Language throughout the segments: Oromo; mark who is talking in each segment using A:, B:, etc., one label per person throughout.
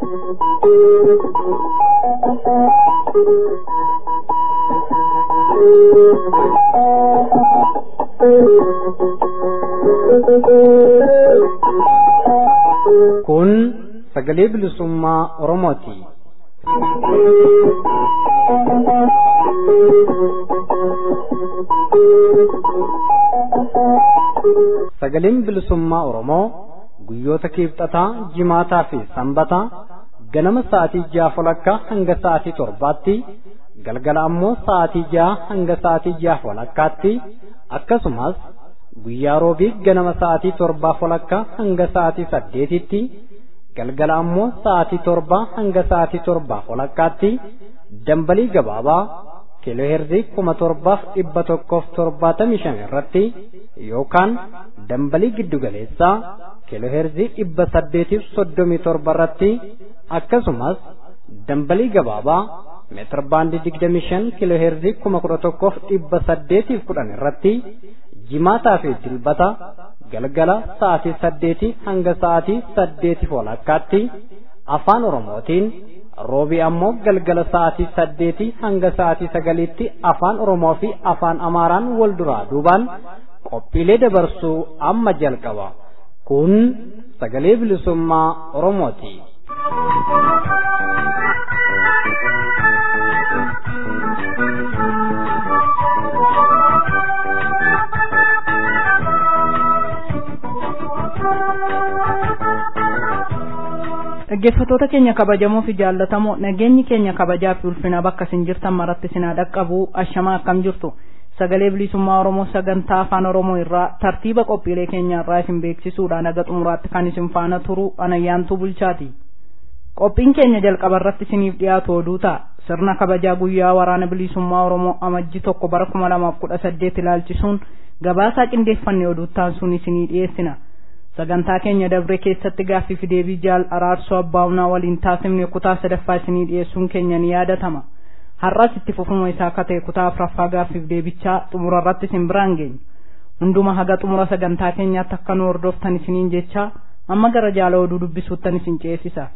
A: Kun sagalee bilisummaa Oromooti. Sagaleen bilisummaa Oromoo guyyoota kibxataa, jimaataa fi sanbataa ganama sa'aatii 6:00 hanga sa'aatii 7:00, galgala ammoo sa'aatii 6 hanga sa'aatii 6:30 akkasumas guyyaa roobii ganama sa'aatii 7:00 hanga sa'aatii 8:00tti, galgala ammoo sa'aatii 7 hanga sa'aatii 7:30tti dambalii gabaabaa kiilooheerzii 1775 irratti yookaan dambalii giddugaleessaa kiilooheerzii 837 irratti akkasumas dambalii gabaabaa meetir baandii 25 kiilooheerzii 11,810 irratti jimaataa fi dilbata galgala sa'aatii 8 hanga sa'aatii 8:30tti afaan Oromootiin, roobii ammoo galgala sa'aatii 8 hanga sa'aatii 9tti afaan Oromoo fi afaan Amaaraan wal duraa duubaan qophiilee dabarsuu amma jalqaba. Kun sagalee bilisummaa Oromooti.
B: Dhaggeeffattoota keenya kabajamoo fi jaallatamoo, nageenyi keenya kabajaa fi ulfina bakka isin jirtan maratti isin haa dhaqqabu. Ashamaa akkam jirtu? Sagalee bilisummaa Oromoo sagantaa afaan Oromoo irraa tartiiba qophiilee keenya irraa isin beeksisuudhaan haga xumuraatti kan isin faana turu Anayyaantuu Bulchaati. Qophiin keenya jalqaba irratti isiniif dhiyaatu oduu ta'a. Sirna kabajaa guyyaa waraana bilisummaa Oromoo amajjii 1 bara 2018 ilaalchisuun gabaasaa qindeeffannee oduuttaan sun isinii dhiyeessina. Sagantaa keenya dabre keessatti gaaffii fi deebii jaal araarsoo abbaa'unaa waliin taasifne kutaa 3ffaa isinii dhiyeessuun keenya ni yaadatama. Har'as itti fufuma isaa akka ta'e kutaa 4ffaa gaaffii fi deebichaa xumura irratti isin biraan geenya. Hunduma haga xumura sagantaa keenyaatti akka nu hordoftan isiniin jecha amma gara jaala oduu dubbisuuttan isin ceesisa.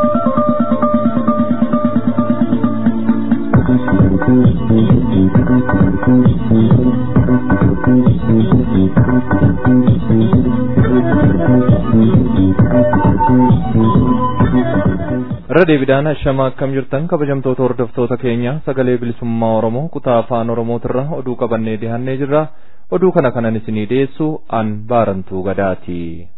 C: Radeebidaan ashamaa akkam jirtan kabajamtoota hordoftoota keenya, sagalee bilisummaa Oromoo kutaa afaan Oromootirra oduu qabannee dhiyaannee jirra. Oduu kana kanan isinii dhiyeessu an Baarantuu Gadaati.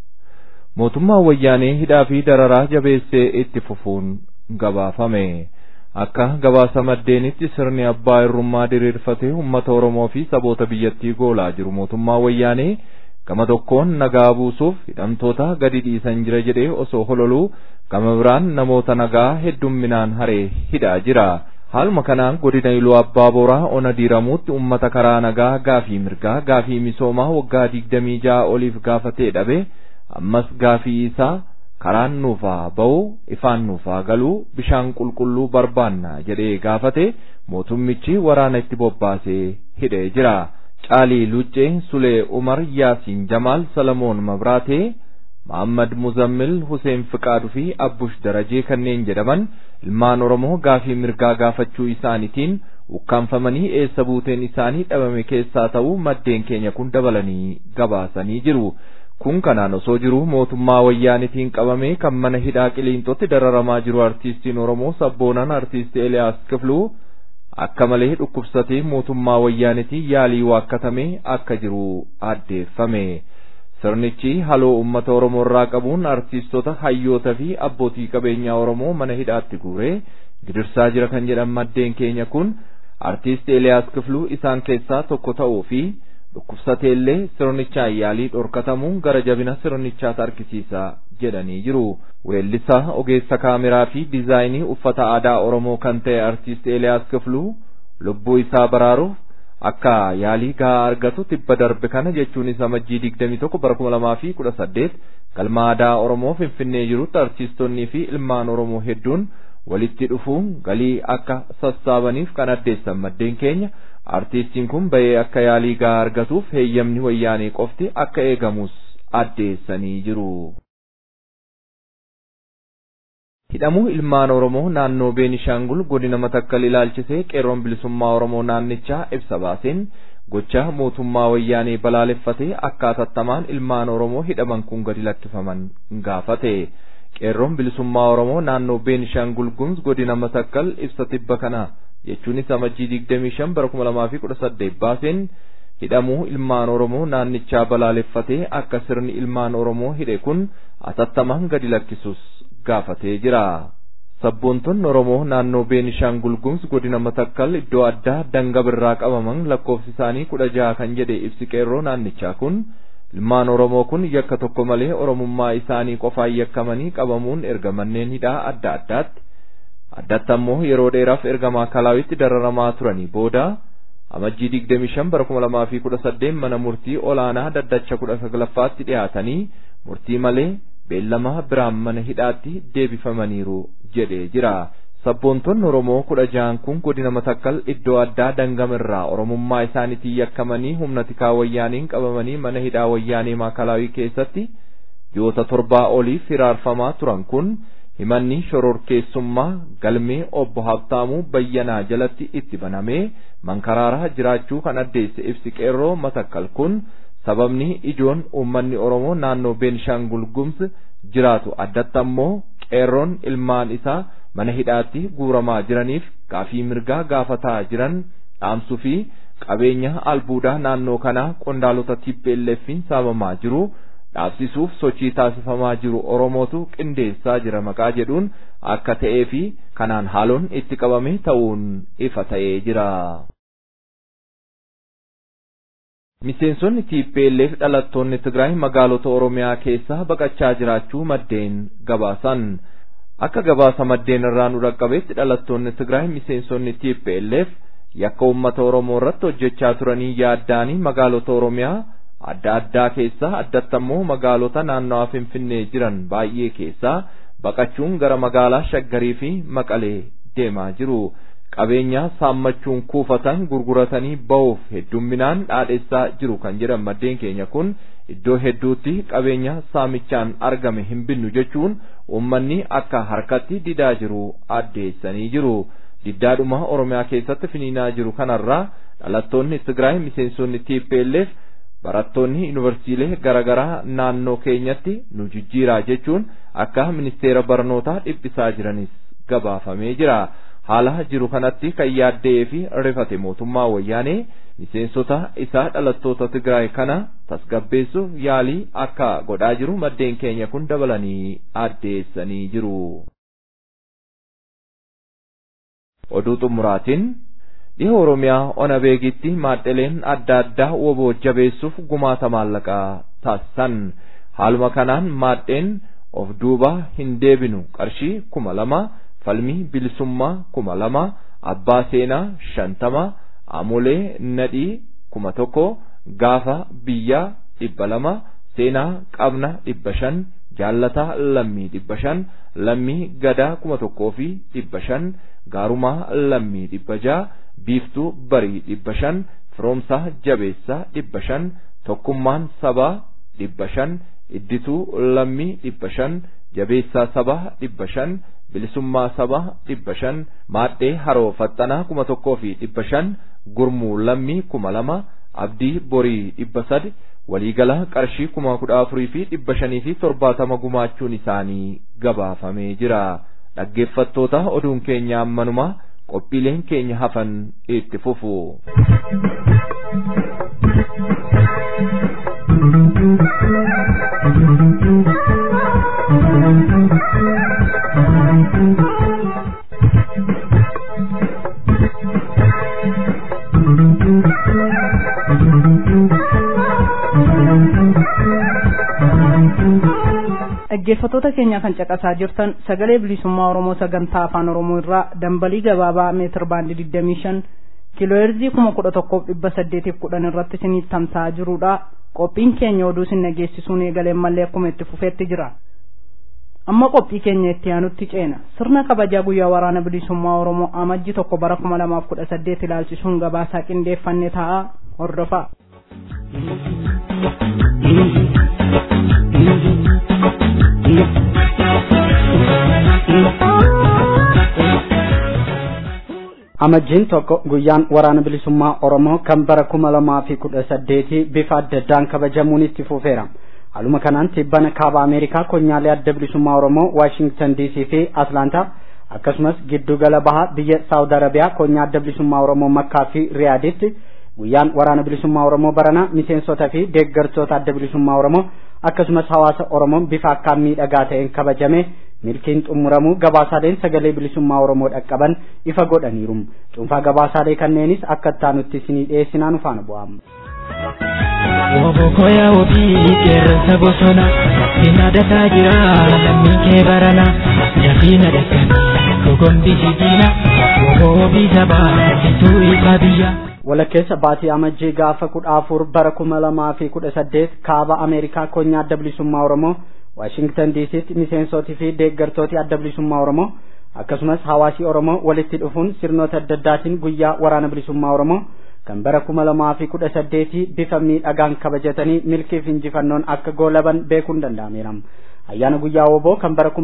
C: Mootummaan wayyaanee hidhaa fi dararaa jabeessee itti fufuun gabaafame. Akka gabaasa maddeenitti sirni abbaa irrummaa diriirfatee uummata Oromoo fi saboota biyyattii goolaa jiru mootummaa wayyaanee gama tokkoon nagaa buusuuf hidhamtoota gadi dhiisan jira jedhee osoo hololuu, gama biraan namoota nagaa heddumminaan haree hidhaa jira. Haaluma kanaan godina Iluu Abbaa Booraa ona diiramuutti uummata karaa nagaa gaafii mirgaa, gaafii misoomaa waggaa 26 oliif gaafatee dhabe ammas gaafii isaa karaan nuufaa ba'u, ifaan nuufaa galuu, bishaan qulqulluu barbaanna jedhee gaafate mootummichi waraana itti bobbaasee hidhee jira. Caalii Luccee, Sulee Umar, Yaasiin Jamaal, Salamoon Mabraatee, Muhammad Muzammil, Hussein Fiqaaduu fi Abbush Darajee kanneen jedhaman ilmaan Oromoo gaafii mirgaa gaafachuu isaaniitiin ukkaanfamanii eessa buuteen isaanii dhabame keessaa ta'uu maddeen keenya kun dabalanii gabaasanii jiru. Kun kanaan osoo jiru mootummaa wayyaanitiin qabamee kan mana hidhaa Qiliinxootti dararamaa jiru artiistiin Oromoo sabboonaan artiist Eliyaas Kifluu akka malee dhukkubsatee mootummaa wayyaanitiin yaalii waakkatamee akka jiru addeeffame. Sirnichi haloo uummata Oromoo irraa qabuun artiistota, hayyoota fi abbootii qabeenyaa Oromoo mana hidhaatti guuree gidirsaa jira kan jedhan maddeen keenya kun artiist Eliyaas Kifluu isaan keessaa tokko ta'uu fi dhukkubsateellee sirnichaa yaalii dhorkatamuun gara jabina sirnichaas argisiisa jedhanii jiru. Weellisaa, ogeessa kaameraa fi diizaayinii uffata aadaa Oromoo kan ta'e artiist Eliyaas Kifluu lubbuu isaa baraaruuf akka yaalii gahaa argatu tibba darbe kana jechuunis amajjii 21 bara 2018 galma aadaa Oromoo Finfinnee jirutti artiistonnii fi ilmaan Oromoo hedduun walitti dhufuun galii akka sassaabaniif kan addeessan maddeen keenya. Artiistiin kun bahee akka yaalii gahaa argatuuf heeyyamni wayyaanee qofti akka eegamus addeessanii jiru. hidhamuu ilmaan Oromoo naannoo Beenishaangul godina Matakkal ilaalchisee qeerroon bilisummaa Oromoo naannichaa ibsa baaseen gocha mootummaa wayyaanee balaaleffatee akkaataan ilmaan Oromoo hidhaman kun gadi lakkifaman gaafate. Qeerroon bilisummaa Oromoo naannoo Beenishaangul Gumuz godina Matakkal ibsa tibba kana jechuunis amajjii 25 bara 2018 baaseen hidhamuu ilmaan Oromoo naannichaa balaaleffatee akka sirni ilmaan Oromoo hidhe kun atattamaan gadi lakkisus gaafatee jira. Sabboontonni Oromoo naannoo Beenishaangul Gumuz godina Matakkal iddoo addaa dangabirraa qabaman lakkoofsi isaanii 16 kan jedhe ibsi qeerroo naannichaa kun ilmaan Oromoo kun yakka tokko malee Oromummaa isaanii qofaan yakkamanii qabamuun erga manneen hidhaa adda addaatti ammoo yeroo dheeraaf ergamaa kalaawitti dararamaa turanii booda amajjii 25 bara 2018 mana murtii olaanaa daddacha 19ffaatti dhiyaatanii murtii malee beellama biraan mana hidhaatti deebifamaniiru jedhee jira. Sabboontonni Oromoo 16 kun godina Matakkal iddoo addaa dangamirraa Oromummaa isaaniitiin yakkamanii humna tikaa wayyaaniin qabamanii mana hidhaa wayyaanee Maakalaawii keessatti yoota 7 oliif hiraarfamaa turan kun himanni shororkeessummaa galmee obbo Habtaamuu Bayyanaa jalatti itti banamee mankaraaraa jiraachuu kan addeesse ibsi qeerroo Matakkal kun sababni ijoon uummanni Oromoo naannoo Beenishaangul Gumuz jiraatu addatti ammoo qeerroon ilmaan isaa mana hidhaatti guuramaa jiraniif gaafii mirgaa gaafataa jiran dhaamsuu fi qabeenya albuudaa naannoo kanaa qondaalota TPLF'n saamamaa jiru dhaabsisuuf sochii taasifamaa jiru Oromootu qindeessaa jira maqaa jedhuun akka ta'ee fi kanaan haaloon itti qabame ta'uun ifa ta'ee jira. Miseensonni TPLF dhalattoonni Tigraay magaalota Oromiyaa keessaa baqachaa jiraachuu maddeen gabaasan. Akka gabaasa maddeen irraa nu dhaqqabetti dhalattoonni Tigraay miseensonni TPLF yakka uummata Oromoo irratti hojjechaa turanii yaaddaanii magaalota Oromiyaa adda addaa keessaa addatti ammoo magaalota naannawaa Finfinnee jiran baay'ee keessaa baqachuun gara magaalaa Shaggarii fi Maqalee deemaa jiru. Qabeenya saammachuun kuufatan gurguratanii ba'uuf heddumminaan dhaadheessaa jiru kan jedhan maddeen keenya kun iddoo hedduutti qabeenya saamichaan argame hin binnu jechuun uummanni akka harkatti didaa jiru addeessanii jiru. Diddaadhuma Oromiyaa keessatti finiinaa jiru kanarraa dhalattoonni Tigraay miseensonni TPLF barattoonni yuunivarsiitii garaagaraa naannoo keenyatti nu jijjiiraa jechuun akka ministeera barnootaa dhiphisaa jiranis gabaafamee jira. Haala jiru kanatti kan yaaddee fi rifate mootummaa wayyaanee miseensota isaa dhalattoota Tigraay kana tasgabbeessuuf yaalii akka godhaa jiru maddeen keenya kun dabalanii addeessanii jiru. Oduu xumuraatiin dhiha Oromiyaa ona beegitti maadheleen adda addaa woboo jabeessuuf gumaata maallaqaa taasisan. Haaluma kanaan maadheen of duuba hin deebinu qarshii 2,000 falmii bilisummaa 2,000 abbaa seenaa 50 amolee nadhii 1,000 gaafa biyyaa 200 seenaa qabna 500 jaallata lammii 500 lammii gadaa 1,000 fi 500 gaarumaa lammii 600 biiftuu barii 500 firoomsaa jabeessaa 500 tokkummaan sabaa 500 iddituu lammii 500 jabeessaa sabaa 500 bilisummaa sabaa 500 maadhee haroo faxxanaa 1,000 fi 500 gurmuu lammii 2,000 abdii borii 300 waliigala qarshii 14,000 fi 570 gumaachuun isaanii gabaafamee jira. Dhaggeeffattoota oduun keenya ammanuma qophiileen keenya hafan itti fufu.
B: Dhaggeeffattoota keenya kan caqasaa jirtan sagalee bilisummaa Oromoo sagantaa afaan Oromoo irraa dambalii gabaabaa meetir baandii 25 kiilooheerzii 11,810 irratti isiniif tamsa'aa jirudha. Qophiin keenya oduu isin dhageessisuun eegaleen mallee akkuma itti fufeetti jira. Amma qophii keenya itti aanutti ceena. Sirna kabajaa guyyaa waraana bilisummaa Oromoo amajjii 1 bara 2018 ilaalchisuun gabaasaa qindeeffannee ta'a hordofaa.
A: Amajjiin tokko guyyaan waraana bilisummaa Oromoo kan bara 2018 bifa adda addaan kabajamuun itti fufeera. Haaluma kanaan tibbana kaaba Ameerikaa konyaalee adda bilisummaa Oromoo Washington DC fi Atlanta akkasumas giddugala bahaa biyya Saawud Arabiyaa konyaa adda bilisummaa Oromoo Makkaa fi Riyaaditti guyyaan waraana bilisummaa Oromoo barana miseensotaa fi deeggartoota adda bilisummaa Oromoo akkasumas hawaasa Oromoo bifa akkaan miidhagaa ta'een kabajame milkiin xumuramuu gabaasaaleen sagalee bilisummaa Oromoo dhaqqaban ifa godhaniiru. Cuunfaa gabaasaalee kanneenis akka taanutti isinii dhiyeessinaan faana bu'aa.
D: Wobokoya wobi kersa bosona Sina data jira lammi ke barana Yakina dakani Kogombi jidina Wobobi jaba Itu ikabiyya
A: Walakkeessa baatii amajjii gaafa 14 bara 2018 kaaba Ameerikaa konyaa adda bilisummaa Oromoo Washington DC'tti miseensotii fi deeggartooti adda bilisummaa Oromoo akkasumas hawaasi Oromoo walitti dhufuun sirnoota adda addaatiin guyyaa waraana bilisummaa Oromoo kan bara 2018 bifa miidhagaan kabajatanii milkii fi injifannoon akka goolaban beekuun danda'ameera. Ayyaana guyyaa woboo kan bara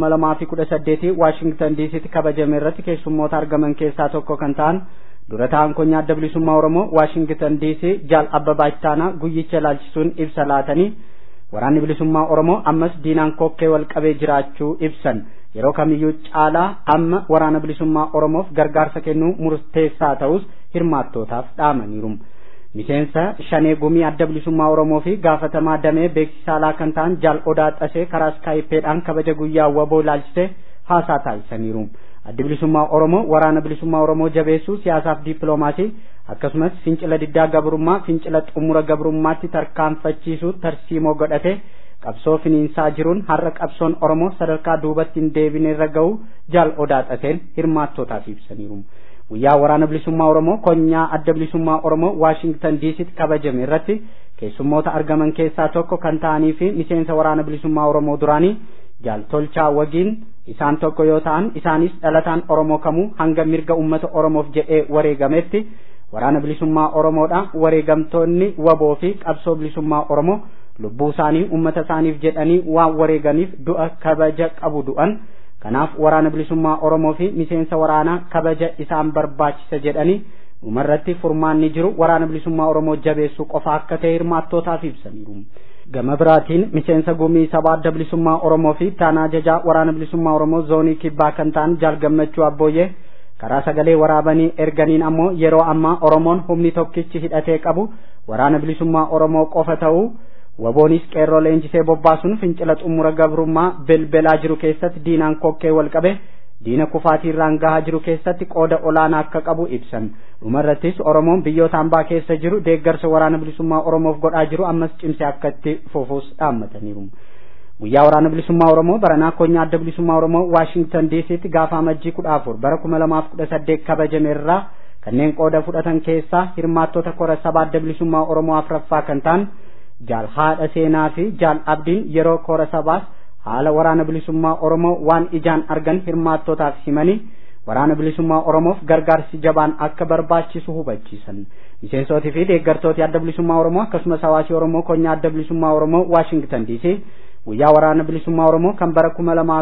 A: 2018 Washington DC'tti kabajame irratti keessummoota argaman keessaa tokko kan ta'an dura ta'an konyaa adda bilisummaa Oromoo Washington DC Jaal Abbabaa Ittaanaa guyyicha ilaalchisuun ibsa laatanii waraanni bilisummaa Oromoo ammas diinaan kokkee wal qabee jiraachuu ibsan. Yeroo kamiyyuu caalaa amma waraana bilisummaa Oromoof gargaarsa kennuu murteessaa ta'us hirmaattootaaf dhaamaniiru. Miseensa shanee gumii adda bilisummaa Oromoo fi gaafatamaa damee beeksisaa alaa kan ta'an Jaal Odaa Xasee karaa Skaayipeedhaan kabaja guyyaa waboo ilaalchisee haasaa taasisaniiru. Addi bilisummaa Oromoo waraana bilisummaa Oromoo jabeessuu siyaasaaf dippiloomaasii akkasumas fincila diddaa gabrummaa fincila xumura gabrummaatti tarkaanfachiisuu tarsiimoo godhate qabsoo finiinsaa jiruun har'a qabsoon Oromoo sadarkaa duubatti hin deebine irra ga'u Jaal Odaa Xaseen hirmaattootaaf ibsaniiru. Guyyaa waraana bilisummaa Oromoo konyaa adda bilisummaa Oromoo Washington DC'tti kabajame irratti keessummoota argaman keessaa tokko kan ta'anii fi miseensa waraana bilisummaa Oromoo duraanii Jaal Tolchaa Wagiin isaan tokko yoo ta'an isaanis dhalataan Oromoo kamuu hanga mirga uummata Oromoof jedhee wareegametti waraana bilisummaa Oromoodha. Wareegamtoonni waboo fi qabsoo bilisummaa Oromoo lubbuu isaanii uummata isaaniif jedhanii waan wareeganiif du'a kabaja qabu du'an. Kanaaf waraana bilisummaa Oromoo fi miseensa waraanaa kabaja isaan barbaachisa jedhanii dhumarratti furmaanni jiru waraana bilisummaa Oromoo jabeessuu qofa akka ta'e hirmaattootaaf ibsaniiru. Gama biraatiin miseensa gumii sabaa adda bilisummaa Oromoo fi taanaa ajajaa waraana bilisummaa Oromoo zoonii kibbaa kan ta'an Jaal Gammachuu Abbooyyee karaa sagalee waraabanii erganiin ammoo yeroo ammaa Oromoon humni tokkichi hidhatee qabu waraana bilisummaa Oromoo qofa ta'uu waboonis qeerroo leenjisee bobbaasuun fincila xumura gabrummaa belbelaa jiru keessatti diinaan kokkee wal qabe diina kufaatiirraan gahaa jiru keessatti qooda olaanaa akka qabu ibsan. Dhumarrattis Oromoon biyyoota hambaa keessa jiru deeggarsa waraana bilisummaa Oromoof godhaa jiru ammas cimsee akka itti fufuus dhaammataniiru. Guyyaa waraana bilisummaa Oromoo baranaa konyaa adda bilisummaa Oromoo Washington DC'tti gaafa amajjii 14 bara 2018 kabajame irraa kanneen qooda fudhatan keessaa hirmaattota kora sabaa adda bilisummaa Oromoo afraffaa kan ta'an Jaal Haadha Seenaa fi Jaal Abdiin yeroo kora sabaas haala waraana bilisummaa Oromoo waan ijaan argan hirmaattootaaf himanii waraana bilisummaa Oromoof gargaarsi jabaan akka barbaachisu hubachiisan. Miseensootii fi deeggartooti adda bilisummaa Oromoo akkasumas hawaasi Oromoo konyaa adda bilisummaa Oromoo Washington DC guyyaa waraana bilisummaa Oromoo kan bara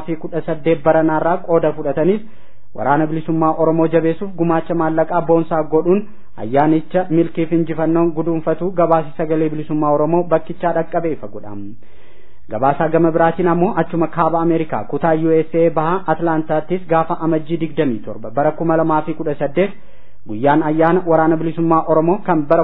A: 2018 baranaarraa qooda fudhatanis waraana bilisummaa Oromoo jabeessuuf gumaacha maallaqaa boonsaa godhuun ayyaanicha milkiif injifannoon guduunfatu gabaasi sagalee bilisummaa Oromoo bakkichaa dhaqqabee ifa godha. Gabaasaa gama biraatiin ammoo achuma kaaba Ameerikaa kutaa USA bahaa Atlantaattis gaafa amajjii 27 bara 2018 guyyaan ayyaana waraana bilisummaa Oromoo kan bara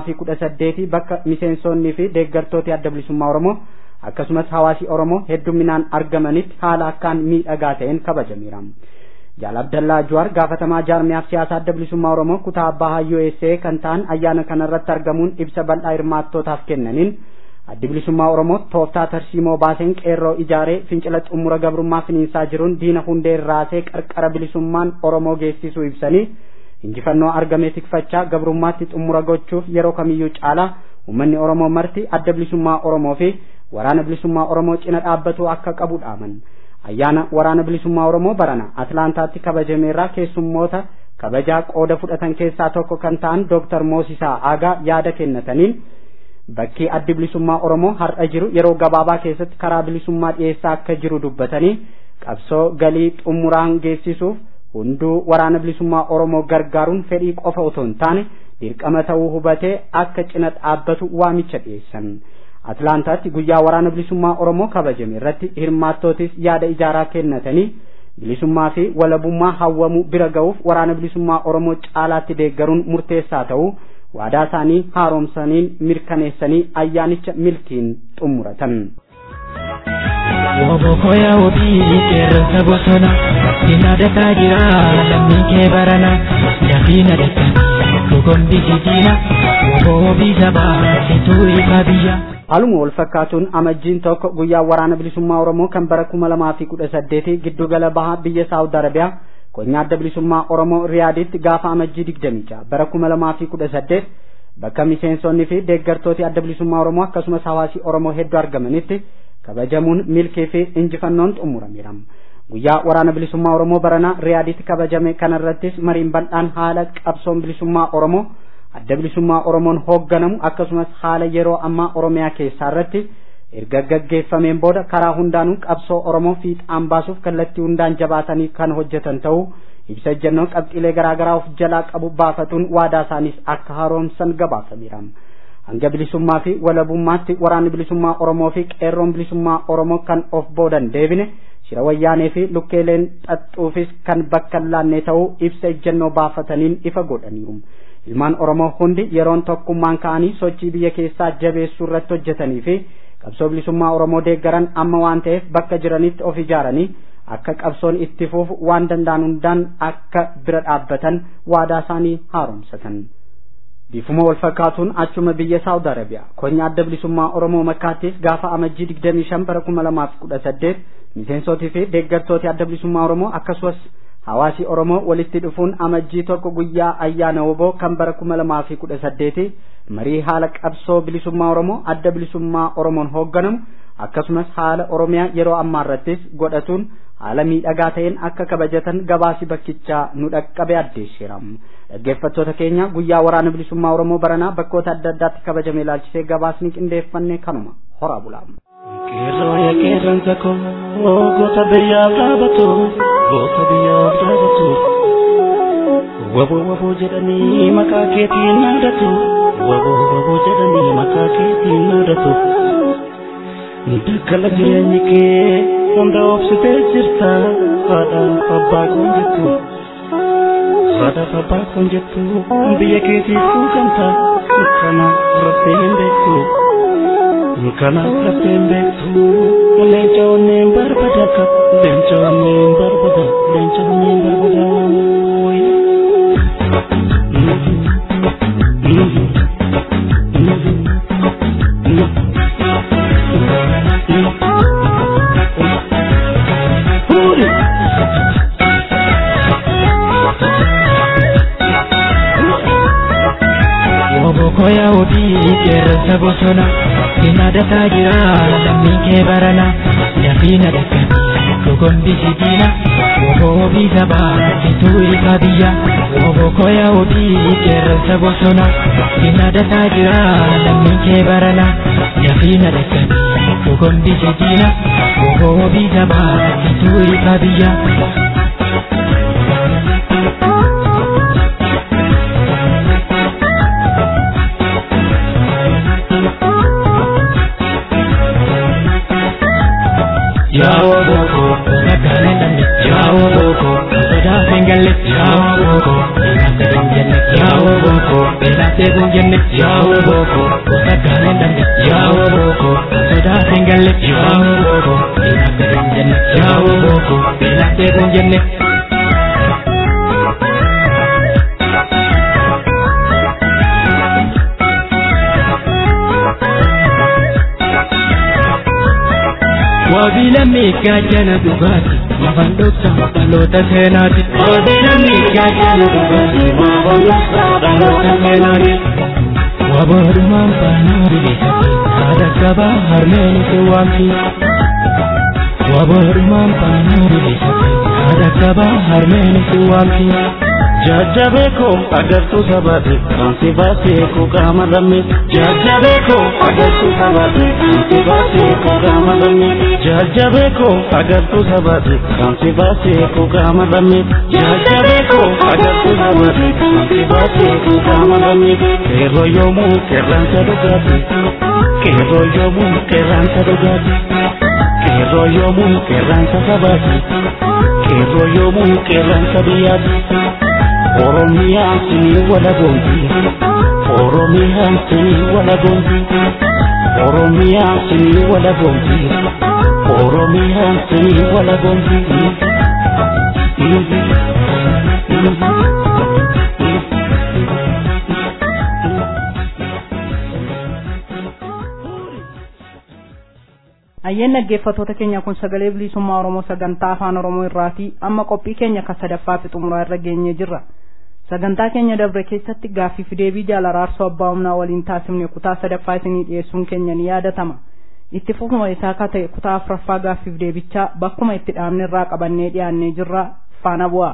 A: 2018 bakka miseensonnii fi deeggartooti adda bilisummaa Oromoo akkasumas hawaasi Oromoo hedduminaan argamanitti haala akkaan miidhagaa ta'een kabajameera. Jaal Abdallaa Juwaar gaafatamaa jaarmiyaaf siyaasa adda bilisummaa Oromoo kutaa bahaa USA kan ta'an ayyaana kanarratti argamuun ibsa bal'aa hirmaattootaaf kennaniin addi bilisummaa Oromoo tooftaa tarsiimoo baaseen qeerroo ijaaree fincila xumura gabrummaa finiinsaa jiruun diina hundee raasee qarqara bilisummaan Oromoo geessisuu ibsanii injifannoo argamee tikfachaa gabrummaatti xumura gochuuf yeroo kamiyyuu caalaa uummanni Oromoo marti adda bilisummaa Oromoo fi waraana bilisummaa Oromoo cina dhaabbatu akka qabu dhaaman. Ayyaana waraana bilisummaa Oromoo barana Atlantaatti kabajameerraa keessummoota kabajaa qooda fudhatan keessaa tokko kan ta'an Dr. Moosisaa Aagaa yaada kennataniin bakki addi bilisummaa Oromoo har'a jiru yeroo gabaabaa keessatti karaa bilisummaa dhiyeessaa akka jiru dubbatanii qabsoo galii xumuraan geessisuuf hunduu waraana bilisummaa Oromoo gargaaruun fedhii qofa otoo hin taane dirqama ta'uu hubatee akka cina dhaabbatu waamicha dhiyeessan. Atlaantaatti guyyaa waraana bilisummaa Oromoo kabajame irratti hirmaattootis yaada ijaaraa kennatanii bilisummaa fi walabummaa hawwamuu bira ga'uuf waraana bilisummaa Oromoo caalaatti deeggaruun murteessaa ta'uu waadaa isaanii haaromsaniin mirkaneessanii ayyaanicha milkiin xumuratan.
D: Wobokoya wobii qeerransa bosona sinadataa jira lammii kee barana yaqiina dhaqqanii gogombi jijiina wobobii sabaa situu ifa biyya.
A: Haaluma wal fakkaatuun amajjiin tokko guyyaa waraana bilisummaa Oromoo kan bara 2018 giddugala bahaa biyya Saawud Arabiyaa konyaa adda bilisummaa Oromoo Riyaaditti gaafa amajjii 26 bara 2018 bakka miseensonni fi deeggartooti adda bilisummaa Oromoo akkasumas hawaasi Oromoo hedduu argamanitti kabajamuun milkii fi injifannoon xumurameera. Guyyaa waraana bilisummaa Oromoo barana Riyaaditti kabajame kanarrattis mariin bal'aan haala qabsoon bilisummaa Oromoo adda bilisummaa Oromoon hoogganamu akkasumas haala yeroo ammaa Oromiyaa keessaa irratti erga gaggeeffameen booda karaa hundaanuu qabsoo Oromoo fiixaan baasuuf kallattii hundaan jabaatanii kan hojjetan ta'uu ibsa ejjennoo qabxiilee garaagaraa of jalaa qabu baafatuun waadaa isaaniis akka haaromsan gabaafameera. Hanga bilisummaa fi walabummaatti waraanni bilisummaa Oromoo fi qeerroon bilisummaa Oromoo kan of boodan deebine shira wayyaanee fi lukkeeleen xaxxuufis kan bakka laannee ta'uu ibsa ejjennoo baafataniin ifa godhaniiru. Ilmaan Oromoo hundi yeroon tokkummaan ka'anii sochii biyya keessaa jabeessuu irratti hojjetanii fi qabsoo bilisummaa Oromoo deeggaran amma waan ta'eef bakka jiranitti of ijaaranii akka qabsoon itti fufu waan danda'an hundaan akka bira dhaabbatan waadaa isaanii haaromsatan. Bifuma wal fakkaatuun achuma biyya Saawud Arabiyaa konyaa adda bilisummaa Oromoo Makkaattis gaafa amajjii 25 bara 2018 miseensotii fi deeggartooti adda bilisummaa Oromoo akkasumas hawaasi Oromoo walitti dhufuun amajjii tokko guyyaa ayyaana woboo kan bara 2018 marii haala qabsoo bilisummaa Oromoo adda bilisummaa Oromoon hoogganamu akkasumas haala Oromiyaa yeroo ammaa irrattis godhatuun haala miidhagaa ta'een akka kabajatan gabaasi bakkichaa nu dhaqqabe addeesseera. Dhaggeeffattoota keenya guyyaa waraana bilisummaa Oromoo baranaa bakkoota adda addaatti kabajame ilaalchisee gabaasni qindeeffanne kanuma horaa bulaa.
E: Qeerroo qeerransa koo goota biyyaaf dhaabatu goota biyyaaf dhaabatu waboo jedhanii maqaa keetiin naadatu waboo jedhanii maqaa keetiin naadatu daggala jireenyi kee hunda obsitee jirta haadhaaf abbaa kun jettu biyya keetiif kuukamta kana raftee hin beektu. Kana raftee beektu leenca onneen barbada leenca onneen barbada leenca onneen barbada.
D: Wobokoya wobii qeerransa bosona sinadataa jira lammii kee barana yaqiina dhaqqanii gogombi jijiina wobobii sabaa situu ifa biyya. Wobokoya wobii qeerransa bosona sinadataa jira lammii kee barana yaqiina dhaqqanii gogombi jijiina wobobii sabaa situu ifa biyya. Jawa boko, nagane nami. Jawa boko, soda sengalle. Jawa boko, nagane nami. Jawa boko, belate gunjenne. Jawa boko, nagane nami. Jawa boko, soda sengalle. Jawa boko, nagane nami. Jawa boko, belate gunjenne. Wabila mika jana dugati mafandokta balota senati. Wabila mika jana dugati mafandokta balota senati. Wabaru mampanari bisati adakaba harmeni sewamti. Wabaru mampanari bisati adakaba harmeni sewamti.
E: Jajjabeko agartu sabate kansi baseko kamarame Jajjabeko agartu sabate kansi baseko kamarame Jajjabeko agartu sabate kansi baseko kamarame Jajjabeko agartu sabate kansi baseko kamarame Kero yomu kerransa dugati Kero yomu kerransa dugati Kero yomu kerransa sabate Kero yomu kerransa biyati Oromia sini wala gonti Oromia sini wala gonti Oromia sini wala gonti Oromia sini wala gonti
B: Ayyen dhaggeeffattoota keenya kun sagalee bilisummaa Oromoo sagantaa afaan Oromoo irraati amma qophii keenya ka sadaffaa fi xumuraa irra geenye jirra. Sagantaa keenya dabre keessatti gaaffii fi deebii jaalaraarsoo abbaa humnaa waliin taasifne kutaa sadaffaa isinii dhiyeessuun keenya ni yaadatama. Itti fufuma isaa ka ta'e kutaa afuraffaa gaaffii fi deebichaa bakkuma itti dhaabne irraa qabannee dhiyaannee jirra faana bu'aa.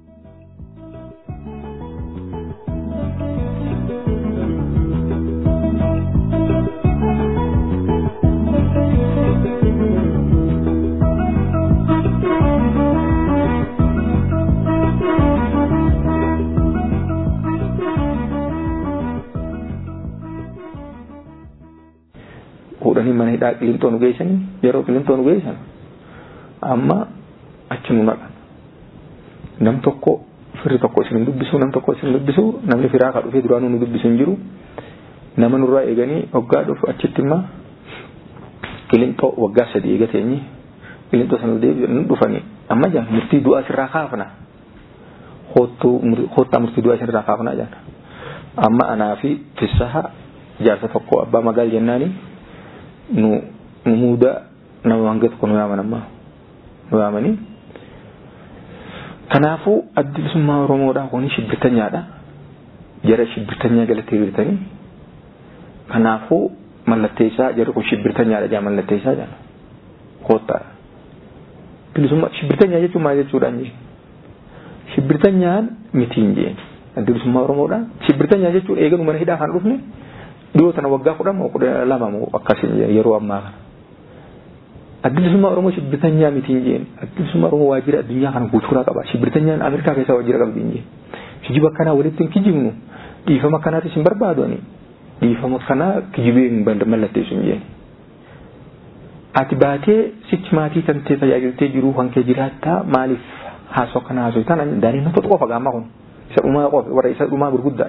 F: Kudhanii mana hidhaa Qilinxoo nu geessanii yeroo Qilinxoo nu geessan amma achi nu naqan nam tokko firri tokko isin dubbisu nam tokko isin dubbisu namni firaa ka dhufee duraanuu nu dubbisu hin jiru nama nurraa eeganii waggaa dhufu achitti immoo Qilinxoo waggaa 3 eegateenyi Qilinxoo sana deebi'anii dhufanii amma jaan murtii du'aa sirraa kaafna hoottaa murtii du'aa sirraa kaafna jaan amma anaa fi fissaha jaarsa tokko abbaa magaal jennaanii nu muda nama wangat kono yamanamma nu yamani kanafu addilisummaa Oromoodha koni shibbirtanyaadha jara shibbirtanyaa galatee birtanii kanafu mallatteessaa jara kun shibbirtanyaadha jaa mallatteessaa jaa koota bilisummaa shibbirtanyaa jechuun maal jechuudha nji shibbirtanyaan mitiin jee addilisummaa Oromoodha shibbirtanyaa jechuun eeganu mana hidhaa kan dhufne Dua tanah wagah kuda mau kuda lama mau akasin yeru amma. Addilisummaa Oromoo shibbirtanyaa mitiin jeen addilisummaa Oromoo waajjira addunyaa kana guutuuraa qaba shibbirtanyaan Ameerikaa keessa waajjira qabdi jeen kijiba kana walitti kijibnu dhiifama kanaatis hin barbaadoni dhiifama kana kijibeen mallatteessu jeen ati baatee sichi maatii tantee tajaajiltee jiru kan kee jiraattaa maaliif haasoo kana haasoo tan daanii nuti qofa gaama kun isa dhumaa qofa warra isa dhumaa gurguddaa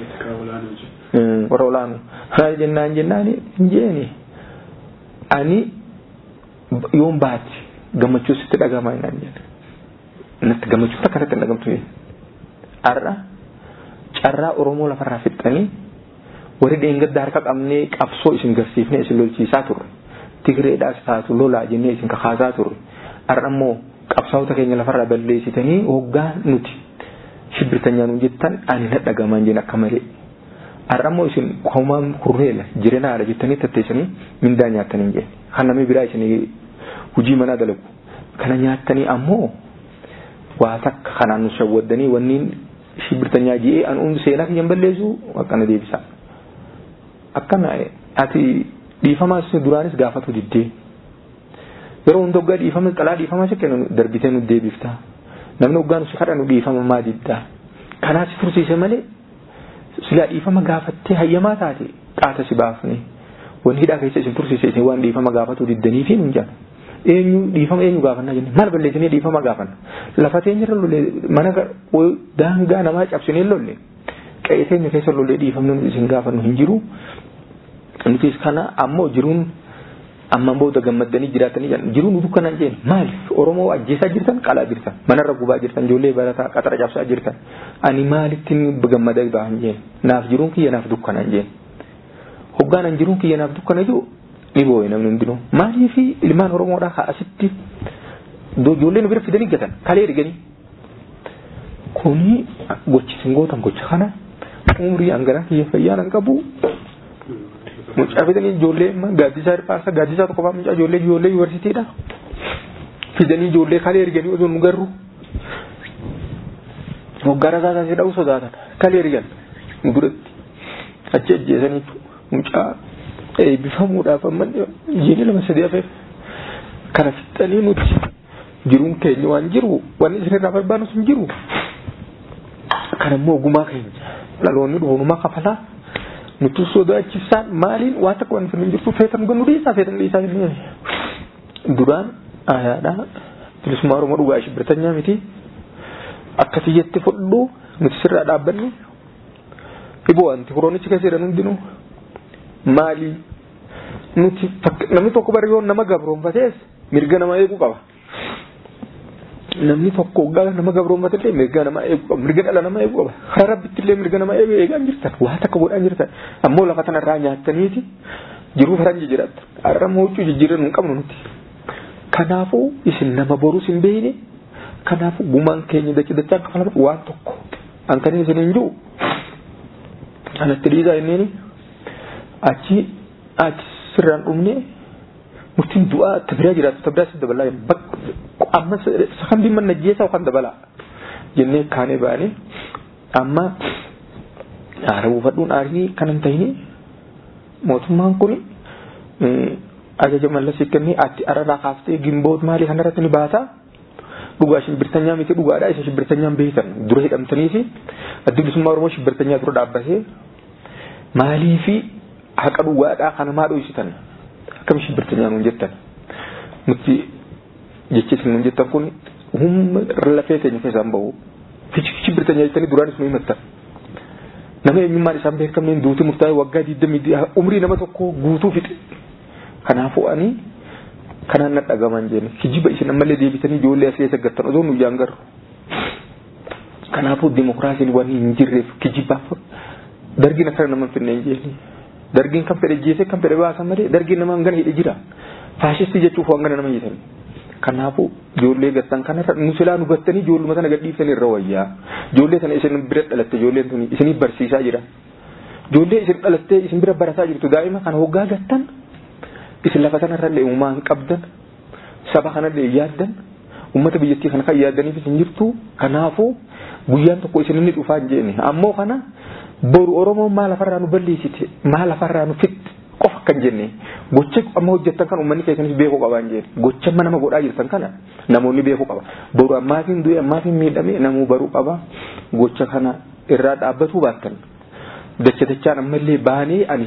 F: warra olaanu haa jennaani jeeni ani yoon baati gammachuu sitti dhagama inaan jedhe natti gammachuu takka irratti dhagamtu arra carraa Oromoo lafarraa fixxanii warri dheengadda harka qabnee qabsoo isin garsiifnee isin lolchiisaa turre Tigreedhaas taatu lolaa jennee isin kakaasaa turre arra immoo qabsaa'ota keenya lafarraa balleessitanii hoggaa nuti shibbirtanyaan jettan ani dhagamaan jeen akka malee arra immoo isin qoomaan kurneela jirenaadha jettanii tatteessanii mindaa nyaatanii jeen kan namni biraa isin hujii manaa dalagu kana nyaatanii ammoo waa takka kanaan nu shawwaddanii wanniin shibbirtanyaa ji'ee an seenaa kiyyan balleessu akkana deebisa akkana ati dhiifamaas duraanis gaafatu diddee yeroo hunda hoggaa dhiifama qalaa dhiifamaa si kennu darbitee nu deebifta namni hoggaa nu si kadhanu dhiifama maa diddaa kanaa si tursiise malee silaa dhiifama gaafattee hayyamaa taate qaata si baafne wanni hidhaa keessa isin tursiise isin waan dhiifama gaafatu diddanii fi nun jedhu eenyu dhiifama eenyu gaafanna jenne maal balleessinee dhiifama gaafanna lafatee jirra lolle mana daangaa namaa cabsinee lolle qayeteen keessa lolle dhiifamnu isin gaafannu hin jiru nutis kana ammoo jiruun amma booda gammadanii jiraatanii jiruun dukkanaan jeen maaliif Oromoo ajjeesaa jirtan qalaa jirtan manarra gubaa jirtan ijoollee barataa qaxara cabsaa jirtan ani maalittiin gammadaa ba'an jeen naaf jiruun kiyya naaf dukkanaan jeen hoggaanan jiruun kiyya naaf dukkana jiru dhiboo namni hundinuu maaliif ilmaan Oromoodhaa asitti ijoollee nu bira fidanii gatan kalee erganii kuni gochisin gootan gocha kana umrii angana kiyya fayyaan qabu mucaa fidanii ijoollee gaaddisaa hirpaasa gaaddisaa tokko fa'aa mucaa ijoollee yuunivarsiitiidha fidanii ijoollee kalee erganii osoo nu garru Moggara isaa isa dha'u sodaatan kalee rigan duratti achi ajjeesanii mucaa eebbifamuudhaaf amma jiini lama sadii hafeef kana fixanii nuti jiruun keenya waan jiru waan isinirraa barbaannu sun jiru kana immoo ogumaa keenya dhaloonni dhuunfaa kafalaa nuti sodaachifsaan maaliin waan takka waan hin jirtu feetan gannu dhiisaa duraan ayaadhaa bilisummaa Oromoo dhugaa ishee birtanyaa miti akkasii jetti fudhu nuti sirraa dhaabbanni iboo anti huroonichi keessa jedhan hundinuu maali nuti namni tokko bariyoon nama gabroonfatees mirga nama eeguu qaba namni tokko gala nama gabroonfateellee mirga nama eeguu qaba mirga dhala nama eeguu qaba haa rabbittillee mirga nama eegaan jirtan waa takka godhaan jirtan ammoo lafa tanarraa nyaattaniiti jiruu faranji jiraattan har'a moochuu jijjiiran hin qabnu nuti kanaafuu isin nama borus hin beeyne kanaafuu gumaan keenya dachaan kafalama waan tokko ankanii isin hin jiru anatti dhiisaa inni achi sirraan dhumne murtiin du'aa tabiraa jiraatu tabiraa si dabalaa amma sakan dhimma najjeessaa kan dabalaa jennee kaanee baane amma aara buufadhuun aarii kanan ta'ini mootummaan kun ajaja mallasii kennee ati ararraa kaaftee gimboot maalii kanarratti ni baataa dhugaa shimbirtanyaa miti dhugaadhaa isa shimbirtanyaan beektan dura hidhamtanii fi addi bilisummaa Oromoo shimbirtanyaa dura dhaabbatee maalii fi haqa dhugaadhaa kana maa dhoysitan akkam shimbirtanyaa nuun jettan nuti jechisin nuun jettan kun humna lafee keenya keessaan bahu shimbirtanyaa jettanii duraanis nu himattan nama eenyummaan isaan beekamneen duutii murtaa'ee waggaa 20 umrii nama tokko guutuu fixe kanaafuu ani kanaan na dhagaman jeeni kijiba isin ammallee deebitanii ijoollee as keessa gattan osoo nu ijaan garru kanaafuu dimokiraasiin waan hin jirreef kijibaaf dargiin akkana nama finne hin jeeni dargiin kan fedhe jeese kan fedhe baasan malee dargiin nama hangana hidhe jira faashistii jechuuf hangana nama hiisan kanaafuu ijoollee gattan kanarra nu silaa nu gattanii ijoolluma sana gadhiiftanii irra wayyaa ijoollee sana isin bira dhalatte ijoolleen tuni isinii barsiisaa jira ijoollee isin dhalattee isin bira barataa jirtu daa'ima kana hoggaa gattan isin lafa kanarrallee uumaa hin qabdan saba kanallee yaaddan ummata biyyattii kana kan yaaddaniif isin jirtu kanaafuu guyyaan tokko isin inni dhufaa hin jeeni ammoo kana boru Oromoon maal lafarraa nu balleessite maal lafarraa nu fitte qofa kan jenne gocha amma hojjettan kan ummanni keessanis beekuu qabaa hin jeeni gocha nama godhaa jirtan kana namoonni beekuu qaba boru ammaatiin du'e ammaatiin miidhame namuu baruu qaba gocha kana irraa dhaabbatuu baattan dachaan ammallee baanee ani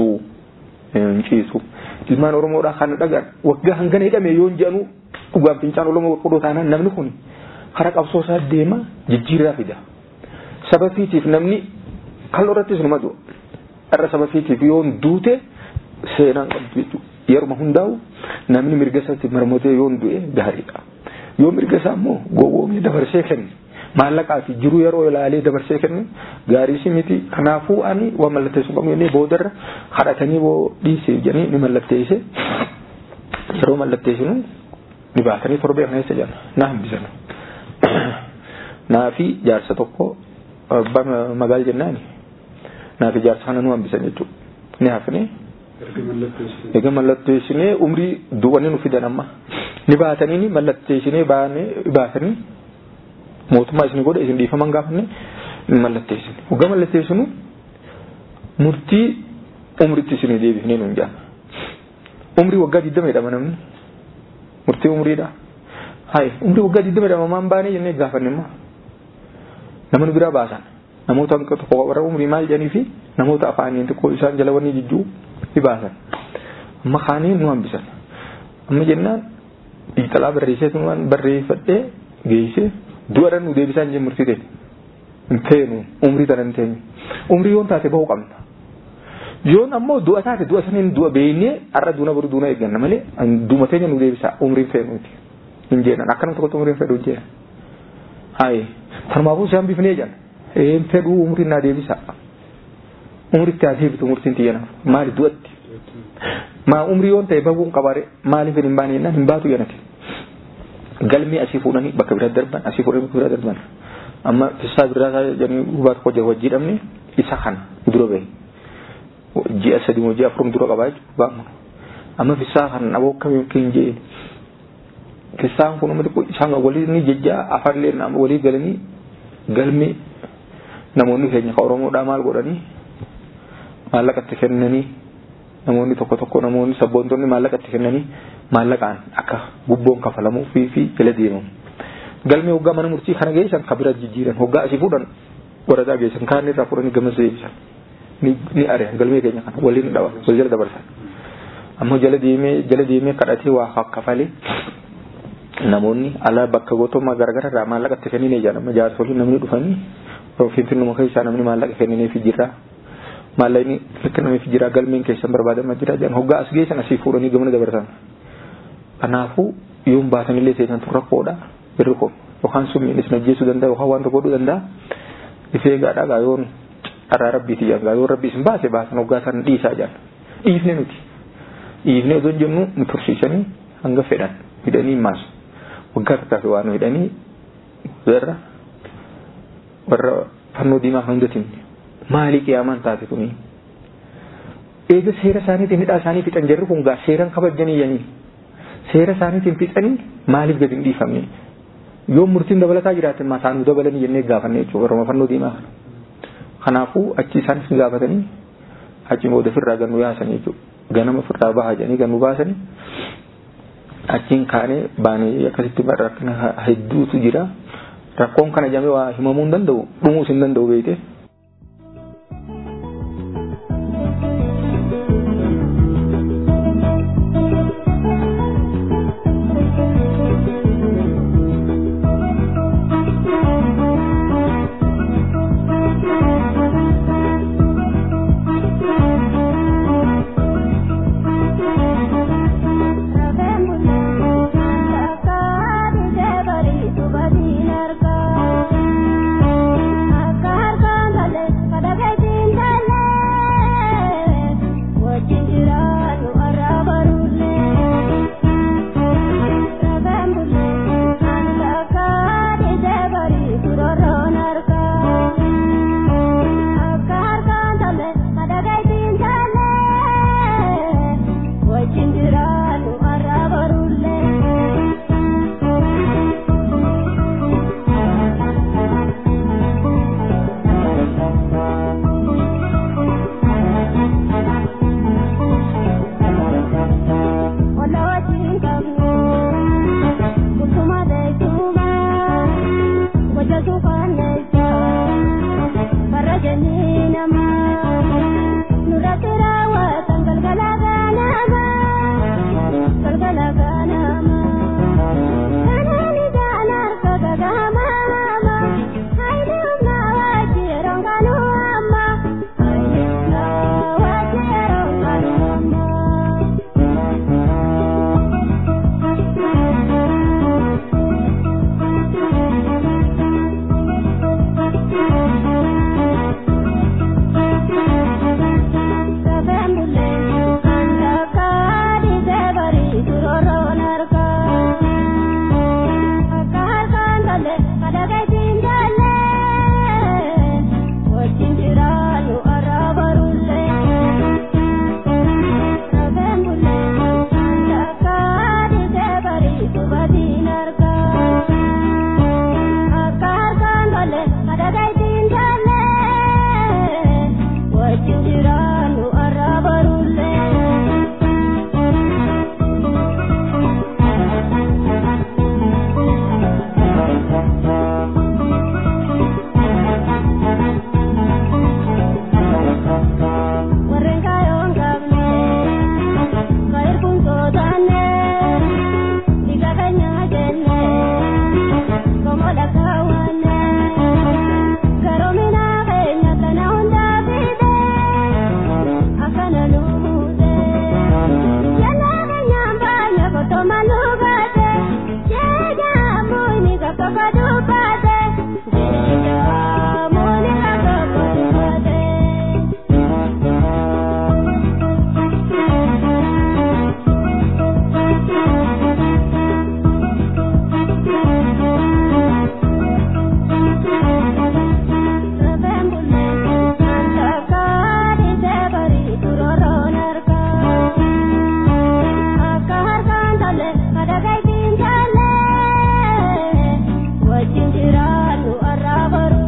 F: hin ciisu ilmaan Oromoodhaa kan dhagan waggaa hangana hidhame yoon jedhanu dhugaan fincaan Oromoo qodoo taanaan namni kun karaa qabsoo isaa deema jijjiirraa fida sabafiitiif namni kalloo irratti isinuma du'a irra sabafiitiif yoon duute seenaan qabdu jechuudha yeruma hundaa'u namni mirga isaatti marmotee yoon du'e gaariidha yoo mirga isaa immoo gowwoomee dabarsee kenne maallaqaa fi jiruu yeroo ilaalee dabarsee kenne gaarii si miti kanaafuu ani waan mallatteessu qabu jennee boodarra kadhatanii boo dhiisee jedhanii ni mallatteesse yeroo mallatteessinu ni baatanii torbee kana keessa jedhan na hambisan naa fi jaarsa tokko abbaa magaal jennaani naa fi jaarsa kana nu hambisan jechuudha ni hafne egaa mallatteessinee umrii duwwanni nu fidan amma ni baatanii ni mallatteessinee baatanii mootummaa isin godhe isin dhiifaman gaafanne mallatteessine waggaa mallatteessinu murtii umritti isin deebifnee nuun jaan umrii waggaa 20 dha namni murtii umriidha hay umrii waggaa 20 dha maan baanee jennee gaafanne immoo namoonni biraa baasan namoota tokko warra umrii maal jedhanii fi namoota afaaniin tokko isaan jala wanni jijjuu ni baasan amma kaanii nu hambisan amma jennaan ixalaa barreessee waan barreeffadhee geessee du'aadhaan nu deebisaan jee murtii ta'e hin feenu umrii tana hin teenye umrii yoon taate bahuu qabna yoon ammoo du'a taate du'a saniin du'a beeynee har'a duuna boru duuna eegganna malee duuma teenya nu deebisaa umrii hin feenuuti hin jeenan akkanuma tokkotti umrii hin fedhu hin jeenan hayi tanumaafuu isaan bifnee jedhan hin fedhuu umrii naa deebisaa umritti haa deebitu murtiin tiyyanaaf maali du'atti maa umrii yoon ta'e bahuu hin qabaare maaliif hin baane jennaan hin baatu jedhati galmee asii fuudhanii bakka biraa darban asii fuudhanii bakka biraa darban amma fisaa biraa jedhanii hubaa tokko jala wajjii dhabne isa kana dura bahe ji'a 3 ji'a 4 dura qabaa jechuudha amma fisaa kana aboo kamiin kin jee fisaan kun ummati isaan walii ni jejjaa afarlee nama walii galanii galmi namoonni keenya ka Oromoodhaa maal godhanii maallaqatti kennanii namoonni tokko namoonni sabboontonni maallaqatti kennanii maallaqaan akka gubboon kafalamuu fi jala deemamu. Galmi hoggaa mana murtii kana geessan kabira jijjiiran hoggaa asii fuudhan waradaa geessan kaan irraa fuudhanii gama deebisan ni ari'an galmee keenya kana waliin dhawan wal jala dabarsan. Ammoo jala deemee kadhatee waa kafalee namoonni ala bakka gootummaa garagara irraa maallaqatti kennanii ijaaran jaarsolii namni dhufanii finfinnuma keessaa namni maallaqa kennineef jira maallaqni kennameef jira galmeen keessan barbaadamaa jira jedhan hoggaa as geessan asii fuudhanii gamana dabarsan. Kanaafuu yoon baatanillee seetan turrakkoodha birri kun yookaan summiinis najjeessuu danda'a yookaan waan tokko godhuu danda'a ifee gaadhaa gaayoon arraa rabbiiti jedhan gaayoon rabbii isin baasan hoggaa san dhiisaa jedhan dhiifne nuti dhiifne osoo jennu nu tursiisanii hanga fedhan hidhanii maasu waggaa takkaaf waan hidhanii warra fannoo diimaa hangatiin maalii qiyaamaan taate kuni eega seera isaaniitiin hidhaa isaanii fixan jarri kun gaa seeran kabajanii yanii seera isaaniitiin fixanii maaliif gadi hin dhiifamne yoo murtiin dabalataa jiraatin maasaanuu dabalanii jennee gaafanne jechuudha warra fannoo diimaa kanaafuu achi isaanis gaafatanii achi booda firraa gannu yaasanii jechuudha ganama firraa bahaa jedhanii gannu baasanii achiin kaanee baanee akkasitti rakkina hedduutu jira rakkoon kana jamee waa himamuu hin danda'u dhumuus hin danda'u beekte.
G: Wajjin jiraannu arraa baru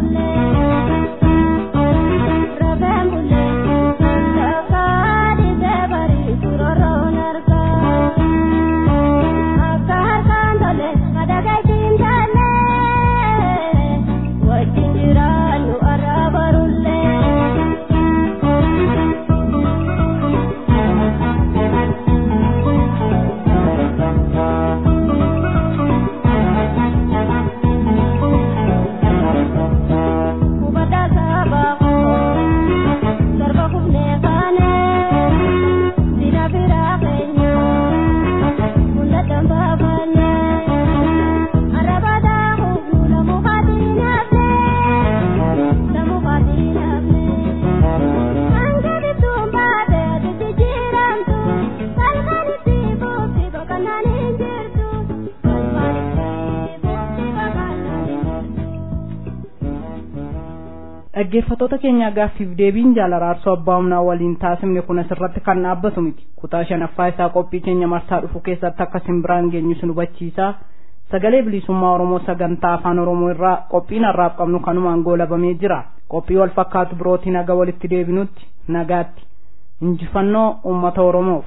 B: dhaggeeffattoota keenya gaaffiif deebiin jaalaraarsoo abbaa humnaa waliin taasifne kun asirratti kan dhaabbatu miti. Kutaa shanaffaa isaa qophii keenya marsaa dhufu keessatti akka simbiraan geenyu sun hubachiisa. Sagalee bilisummaa Oromoo sagantaa afaan Oromoo irraa qophiin har'aaf qabnu kanumaan goolabamee jira. Qophii wal fakkaatu birootiin naga walitti deebinutti nagaatti. Injifannoo uummata Oromoof.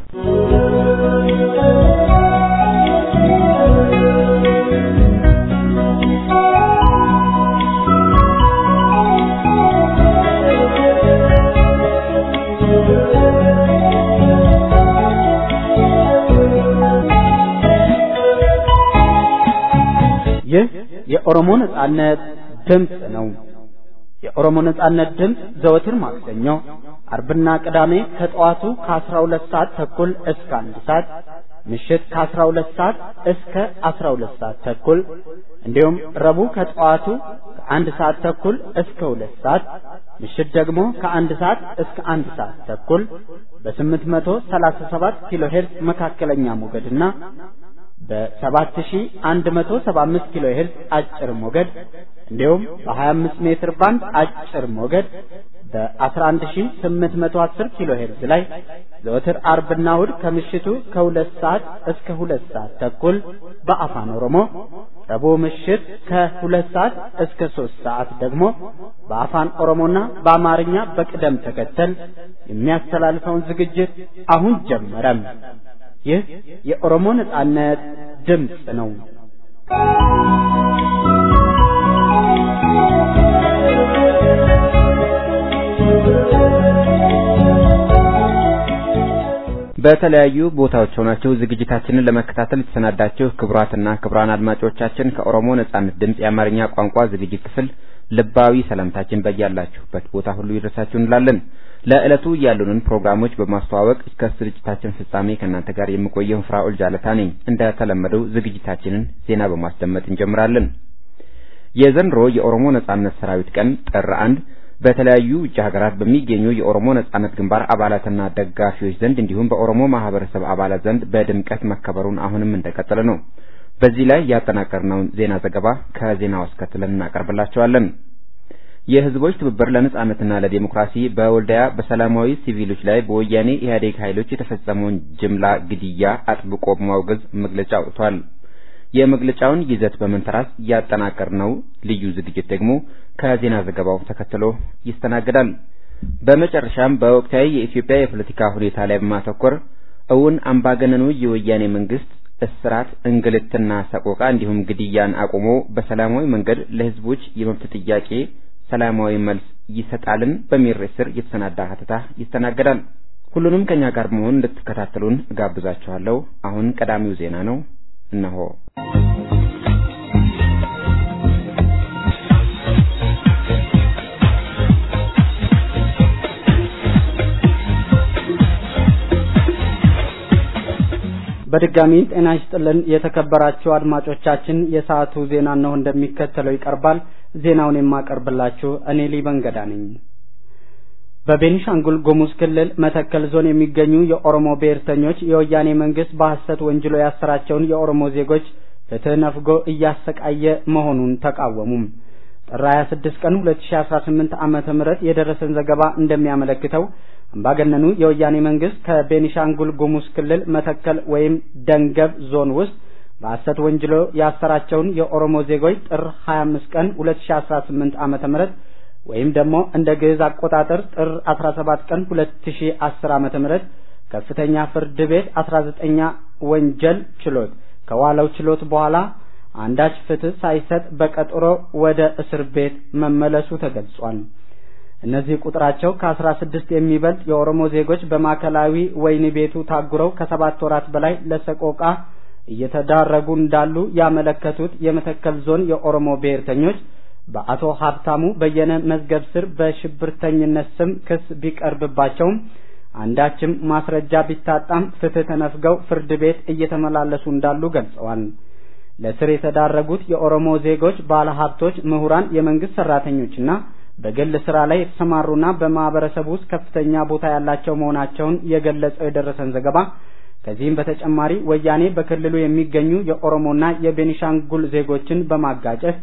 A: ይህ የኦሮሞ ነጻነት ድምጽ ነው። የኦሮሞ ነጻነት ድምጽ ዘወትር ማክሰኞ አርብና ቅዳሜ ከጠዋቱ ከ12 ሰዓት ተኩል እስከ 1 ሰዓት ምሽት ከ12 ሰዓት እስከ 12 ሰዓት ተኩል እንዲሁም ረቡዕ ከጠዋቱ ከ1 ሰዓት ተኩል እስከ 2 ሰዓት ምሽት ደግሞ ከ1 ሰዓት እስከ 1 ሰዓት ተኩል በ837 ኪሎ ሄርዝ መካከለኛ ሞገድና በ7175 ኪሎ ሄርዝ አጭር ሞገድ እንዲሁም በ25 ሜትር ባንድ አጭር ሞገድ በ11810 ኪሎ ሄርዝ ላይ ዘወትር አርብና እሁድ ከምሽቱ ከ2 ሰዓት እስከ 2 ሰዓት ተኩል በአፋን ኦሮሞ ረቡዕ ምሽት ከ2 ሰዓት እስከ 3 ሰዓት ደግሞ በአፋን ኦሮሞና በአማርኛ በቅደም ተከተል የሚያስተላልፈውን ዝግጅት አሁን ጀመረ። ይህ የኦሮሞ ነጻነት ድምጽ ነው።
G: በተለያዩ ቦታዎች ሆናችሁ ዝግጅታችንን ለመከታተል ተሰናዳችሁ ክቡራትና ክቡራን አድማጮቻችን ከኦሮሞ ነጻነት ድምጽ የአማርኛ ቋንቋ ዝግጅት ክፍል ልባዊ ሰላምታችን በያላችሁበት ቦታ ሁሉ ይድረሳችሁ እንላለን። ለዕለቱ ያሉንን ፕሮግራሞች በማስተዋወቅ እስከ ስርጭታችን ፍጻሜ ከእናንተ ጋር የምቆየው ፍራኦል ጃለታ ነኝ። እንደተለመደው ዝግጅታችንን ዜና በማስደመጥ እንጀምራለን። የዘንድሮ የኦሮሞ ነጻነት ሰራዊት ቀን ጥር 1 በተለያዩ ውጭ ሀገራት በሚገኙ የኦሮሞ ነጻነት ግንባር አባላትና ደጋፊዎች ዘንድ እንዲሁም በኦሮሞ ማህበረሰብ አባላት ዘንድ በድምቀት መከበሩን አሁንም እንደቀጠለ ነው። በዚህ ላይ ያጠናቀርነውን ዜና ዘገባ ከዜናው አስከትለን እናቀርብላችኋለን። የህዝቦች ትብብር ለነጻነትና ለዲሞክራሲ በወልዲያ በሰላማዊ ሲቪሎች ላይ በወያኔ ኢህአዴግ ኃይሎች የተፈጸመውን ጅምላ ግድያ አጥብቆ በማውገዝ መግለጫ አውጥቷል። የመግለጫውን ይዘት በመንተራስ ያጠናቀርነው ልዩ ዝግጅት ደግሞ ከዜና ዘገባው ተከትሎ ይስተናገዳል። በመጨረሻም በወቅታዊ የኢትዮጵያ የፖለቲካ ሁኔታ ላይ በማተኮር እውን አምባገነኑ የወያኔ መንግስት እስራት፣ እንግልትና ሰቆቃ እንዲሁም ግድያን አቁሞ በሰላማዊ መንገድ ለህዝቦች የመብት ጥያቄ ሰላማዊ መልስ ይሰጣልን በሚል ርዕስ የተሰናዳ ሀተታ ይስተናገዳል። ሁሉንም ከኛ ጋር በመሆን እንድትከታተሉን ጋብዛችኋለሁ። አሁን ቀዳሚው ዜና ነው እነሆ።
A: በድጋሚ ጤና ይስጥልን የተከበራችሁ አድማጮቻችን፣ የሰዓቱ ዜና ነው እንደሚከተለው ይቀርባል። ዜናውን የማቀርብላችሁ እኔ ሊበንገዳ ነኝ። በቤኒሻንጉል ጉሙዝ ክልል መተከል ዞን የሚገኙ የኦሮሞ ብሔርተኞች የወያኔ መንግስት በሐሰት ወንጅሎ ያሰራቸውን የኦሮሞ ዜጎች ፍትህ ነፍጎ እያሰቃየ መሆኑን ተቃወሙ። ጥር 26 ቀን 2018 ዓመተ ምህረት የደረሰን ዘገባ እንደሚያመለክተው አምባገነኑ የወያኔ መንግስት ከቤኒሻንጉል ጉሙዝ ክልል መተከል ወይም ደንገብ ዞን ውስጥ በሐሰት ወንጅሎ ያሰራቸውን የኦሮሞ ዜጎች ጥር 25 ቀን 2018 ዓመተ ምህረት ወይም ደግሞ እንደ ግዕዝ አቆጣጠር ጥር 17 ቀን 2010 ዓመተ ምህረት ከፍተኛ ፍርድ ቤት 19ኛ ወንጀል ችሎት ከዋለው ችሎት በኋላ አንዳች ፍትህ ሳይሰጥ በቀጠሮ ወደ እስር ቤት መመለሱ ተገልጿል። እነዚህ ቁጥራቸው ከ16 የሚበልጥ የኦሮሞ ዜጎች በማዕከላዊ ወህኒ ቤቱ ታጉረው ከ7 ወራት በላይ ለሰቆቃ እየተዳረጉ እንዳሉ ያመለከቱት የመተከል ዞን የኦሮሞ ብሔርተኞች በአቶ ሀብታሙ በየነ መዝገብ ስር በሽብርተኝነት ስም ክስ ቢቀርብባቸውም አንዳችም ማስረጃ ቢታጣም ፍትህ ተነፍገው ፍርድ ቤት እየተመላለሱ እንዳሉ ገልጸዋል። ለስር የተዳረጉት የኦሮሞ ዜጎች ባለሀብቶች፣ ምሁራን፣ የመንግስት ሰራተኞችና በግል ስራ ላይ የተሰማሩና በማህበረሰቡ ውስጥ ከፍተኛ ቦታ ያላቸው መሆናቸውን የገለጸው የደረሰን ዘገባ ከዚህም በተጨማሪ ወያኔ በክልሉ የሚገኙ የኦሮሞና የቤኒሻንጉል ዜጎችን በማጋጨት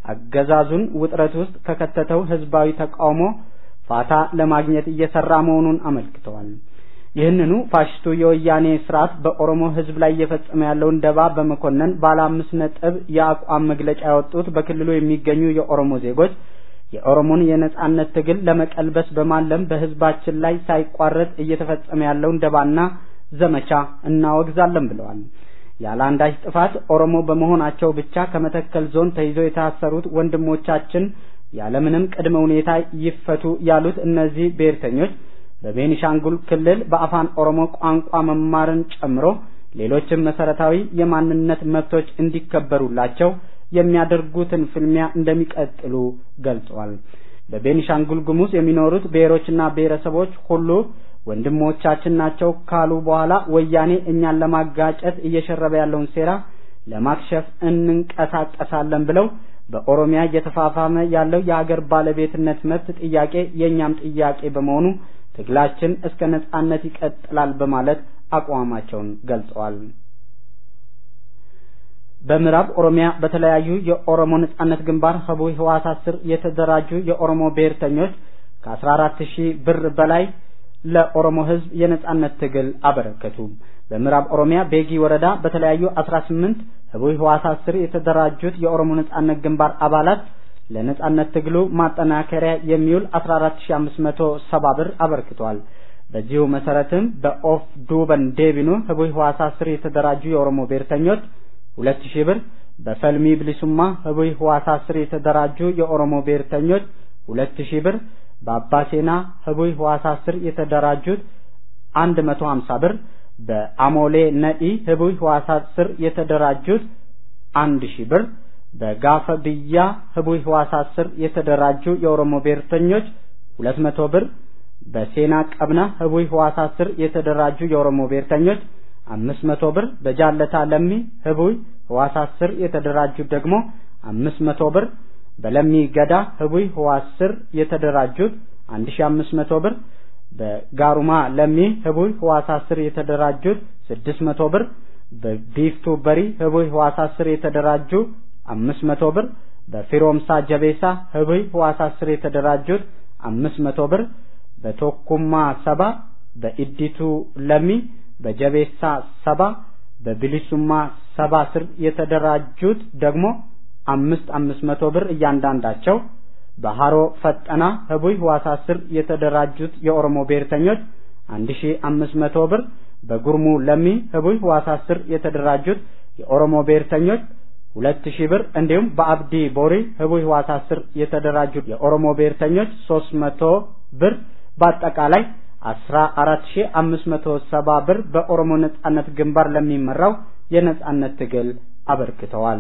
A: አገዛዙን ውጥረት ውስጥ ከከተተው ህዝባዊ ተቃውሞ ፋታ ለማግኘት እየሰራ መሆኑን አመልክተዋል። ይህንኑ ፋሽስቱ የወያኔ ስርዓት በኦሮሞ ህዝብ ላይ እየፈጸመ ያለውን ደባ በመኮነን ባለ 5 ነጥብ የአቋም መግለጫ ያወጡት በክልሉ የሚገኙ የኦሮሞ ዜጎች የኦሮሞን የነጻነት ትግል ለመቀልበስ በማለም በህዝባችን ላይ ሳይቋረጥ እየተፈጸመ ያለውን ደባና ዘመቻ እናወግዛለን ብለዋል። ያለ አንዳች ጥፋት ኦሮሞ በመሆናቸው ብቻ ከመተከል ዞን ተይዘው የታሰሩት ወንድሞቻችን ያለምንም ቅድመ ሁኔታ ይፈቱ ያሉት እነዚህ ብሔርተኞች በቤኒሻንጉል ክልል በአፋን ኦሮሞ ቋንቋ መማርን ጨምሮ ሌሎችም መሰረታዊ የማንነት መብቶች እንዲከበሩላቸው የሚያደርጉትን ፍልሚያ እንደሚቀጥሉ ገልጸዋል። በቤኒሻንጉል ጉሙዝ የሚኖሩት ብሔሮችና ብሔረሰቦች ሁሉ ወንድሞቻችን ናቸው ካሉ በኋላ ወያኔ እኛን ለማጋጨት እየሸረበ ያለውን ሴራ ለማክሸፍ እንንቀሳቀሳለን ብለው በኦሮሚያ እየተፋፋመ ያለው የሀገር ባለቤትነት መብት ጥያቄ የኛም ጥያቄ በመሆኑ ትግላችን እስከ ነጻነት ይቀጥላል በማለት አቋማቸውን ገልጸዋል። በምዕራብ ኦሮሚያ በተለያዩ የኦሮሞ ነጻነት ግንባር ህቡዕ ህዋሳት ስር የተደራጁ የኦሮሞ ብሔርተኞች ከ14000 ብር በላይ ለኦሮሞ ህዝብ የነጻነት ትግል አበረከቱ። በምዕራብ ኦሮሚያ ቤጊ ወረዳ በተለያዩ 18 ህቡዕ ህዋሳት ስር የተደራጁት የኦሮሞ ነጻነት ግንባር አባላት ለነጻነት ትግሉ ማጠናከሪያ የሚውል 14570 ብር አበርክተዋል። በዚሁ መሰረትም በኦፍ ዱበን ዴቢኑ ህቡዕ ህዋሳት ስር የተደራጁ የኦሮሞ ብሔርተኞች 2000 ብር፣ በፈልሚ ብሊሱማ ህቡዕ ህዋሳት ስር የተደራጁ የኦሮሞ ብሔርተኞች 2000 ብር፣ በአባሴና ህቡዕ ህዋሳት ስር የተደራጁት 150 ብር፣ በአሞሌ ነኢ ህቡዕ ህዋሳት ስር የተደራጁት 1000 ብር፣ በጋፈ ብያ ህቡዕ ህዋሳት ስር የተደራጁ የኦሮሞ ብሔርተኞች 200 ብር፣ በሴና ቀብና ህቡዕ ህዋሳት ስር የተደራጁ የኦሮሞ ብሔርተኞች 500 ብር፣ በጃለታ ለሚ ህቡዕ ህዋሳት ስር የተደራጁ ደግሞ 500 ብር፣ በለሚ ገዳ ህቡዕ ህዋሳት ስር የተደራጁት 1500 ብር፣ በጋሩማ ለሚ ህቡዕ ህዋሳት ስር የተደራጁት 600 ብር፣ በቢፍቱ በሪ ህቡዕ ህዋሳት ስር የተደራጁ 500 ብር፣ በፊሮምሳ ጀቤሳ ህቡዕ ህዋሳት ስር የተደራጁት 500 ብር፣ በቶኩማ ሰባ በኢዲቱ ለሚ በጀቤሳ ሰባ በብሊሱማ ሰባ ስር የተደራጁት ደግሞ 500 ብር እያንዳንዳቸው፣ በሃሮ ፈጠና ህቡዕ ህዋሳት ስር የተደራጁት የኦሮሞ ብሔርተኞች 1500 ብር፣ በጉርሙ ለሚ ህቡዕ ህዋሳት ስር የተደራጁት የኦሮሞ ብሔርተኞች 2000 ብር እንዲሁም በአብዲ ቦሪ ህቡዕ ህዋሳት ስር የተደራጁት የኦሮሞ ብሔርተኞች 300 ብር በአጠቃላይ 14570 ብር በኦሮሞ ነጻነት ግንባር ለሚመራው የነጻነት ትግል አበርክተዋል።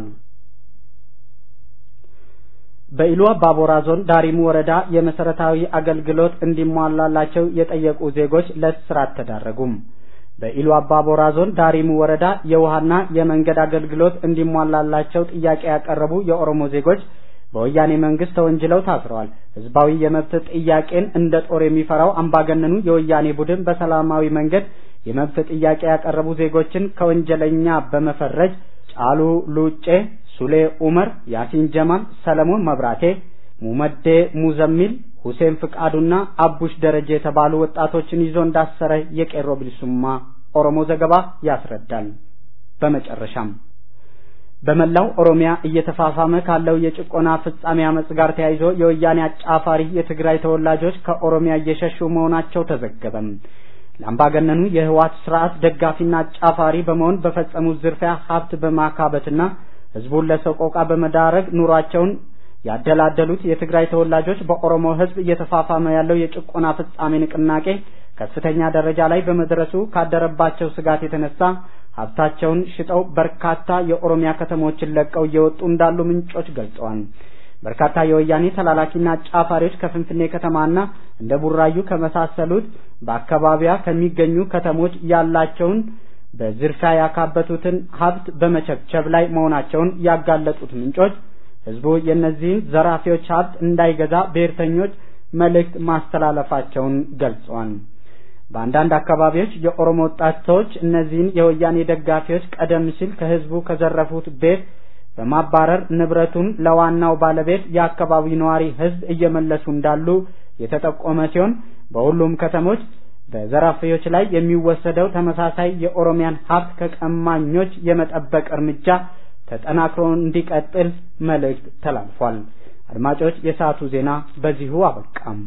A: በኢሉ አባቦራ ዞን ዳሪሙ ወረዳ የመሰረታዊ አገልግሎት እንዲሟላላቸው የጠየቁ ዜጎች ለእስራት ተዳረጉም። በኢሉ አባቦራ ዞን ዳሪሙ ወረዳ የውሃና የመንገድ አገልግሎት እንዲሟላላቸው ጥያቄ ያቀረቡ የኦሮሞ ዜጎች በወያኔ መንግስት ተወንጅለው ታስረዋል። ህዝባዊ የመብት ጥያቄን እንደ ጦር የሚፈራው አምባገነኑ የወያኔ ቡድን በሰላማዊ መንገድ የመብት ጥያቄ ያቀረቡ ዜጎችን ከወንጀለኛ በመፈረጅ ጫሉ ሉጬ፣ ሱሌ ኡመር፣ ያሲን ጀማል፣ ሰለሞን መብራቴ፣ ሙመዴ ሙዘሚል፣ ሁሴን ፍቃዱና አቡሽ ደረጀ የተባሉ ወጣቶችን ይዞ እንዳሰረ የቄሮ ብሊሱማ ኦሮሞ ዘገባ ያስረዳል። በመጨረሻም በመላው ኦሮሚያ እየተፋፋመ ካለው የጭቆና ፍጻሜ አመጽ ጋር ተያይዞ የወያኔ አጫፋሪ የትግራይ ተወላጆች ከኦሮሚያ እየሸሹ መሆናቸው ተዘገበ። ለአምባገነኑ የህወሓት ስርዓት ደጋፊና አጫፋሪ በመሆን በፈጸሙት ዝርፊያ ሀብት በማካበትና ህዝቡን ለሰቆቃ በመዳረግ ኑሯቸውን ያደላደሉት የትግራይ ተወላጆች በኦሮሞ ህዝብ እየተፋፋመ ያለው የጭቆና ፍጻሜ ንቅናቄ ከፍተኛ ደረጃ ላይ በመድረሱ ካደረባቸው ስጋት የተነሳ ሀብታቸውን ሽጠው በርካታ የኦሮሚያ ከተሞችን ለቀው እየወጡ እንዳሉ ምንጮች ገልጸዋል። በርካታ የወያኔ ተላላኪና አጫፋሪዎች ከፍንፍኔ ከተማና እንደ ቡራዩ ከመሳሰሉት በአካባቢያ ከሚገኙ ከተሞች ያላቸውን በዝርፊያ ያካበቱትን ሀብት በመቸብቸብ ላይ መሆናቸውን ያጋለጡት ምንጮች ህዝቡ የነዚህን ዘራፊዎች ሀብት እንዳይገዛ ብሔርተኞች መልእክት ማስተላለፋቸውን ገልጸዋል። በአንዳንድ አካባቢዎች የኦሮሞ ወጣቶች እነዚህን የወያኔ ደጋፊዎች ቀደም ሲል ከህዝቡ ከዘረፉት ቤት በማባረር ንብረቱን ለዋናው ባለቤት የአካባቢው ነዋሪ ህዝብ እየመለሱ እንዳሉ የተጠቆመ ሲሆን በሁሉም ከተሞች በዘራፊዎች ላይ የሚወሰደው ተመሳሳይ የኦሮሚያን ሀብት ከቀማኞች የመጠበቅ እርምጃ ተጠናክሮ እንዲቀጥል መልእክት ተላልፏል። አድማጮች የሰዓቱ ዜና በዚሁ አበቃም።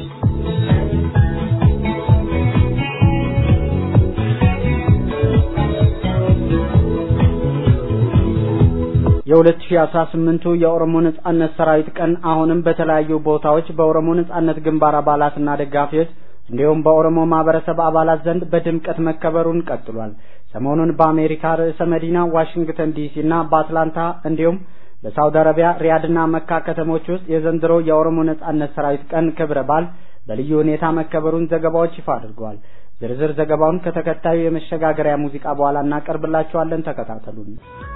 A: የ2018 የኦሮሞ ነጻነት ሰራዊት ቀን አሁንም በተለያዩ ቦታዎች በኦሮሞ ነጻነት ግንባር አባላትና ደጋፊዎች እንዲሁም በኦሮሞ ማህበረሰብ አባላት ዘንድ በድምቀት መከበሩን ቀጥሏል። ሰሞኑን በአሜሪካ ርዕሰ መዲና ዋሽንግተን ዲሲ እና በአትላንታ እንዲሁም በሳውዲ አረቢያ ሪያድና መካ ከተሞች ውስጥ የዘንድሮ የኦሮሞ ነጻነት ሰራዊት ቀን ክብረ በዓል በልዩ ሁኔታ መከበሩን ዘገባዎች ይፋ አድርገዋል። ዝርዝር ዘገባውን ከተከታዩ የመሸጋገሪያ ሙዚቃ በኋላ እናቀርብላችኋለን። ተከታተሉን።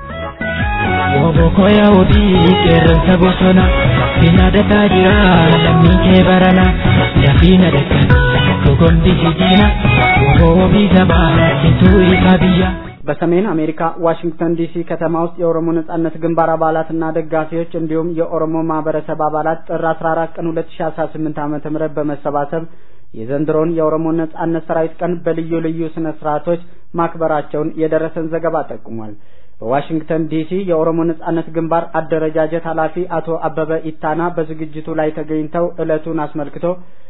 D: Wobokoya odi kersa bosona Sina data jira lamike barana Yafina dekan Kogondi hijina Wobobi zaba Sintu ikabiya
A: በሰሜን አሜሪካ ዋሽንግተን ዲሲ ከተማ ውስጥ የኦሮሞ ነጻነት ግንባር አባላትና ደጋፊዎች እንዲሁም የኦሮሞ ማህበረሰብ አባላት ጥር 14 ቀን 2018 ዓ.ም በመሰባሰብ የዘንድሮን የኦሮሞ ነጻነት ሰራዊት ቀን በልዩ ልዩ ስነ ስርዓቶች ማክበራቸውን የደረሰን ዘገባ ጠቁሟል። በዋሽንግተን ዲሲ የኦሮሞ ነጻነት ግንባር አደረጃጀት ኃላፊ አቶ አበበ ኢታና በዝግጅቱ ላይ ተገኝተው ዕለቱን አስመልክቶ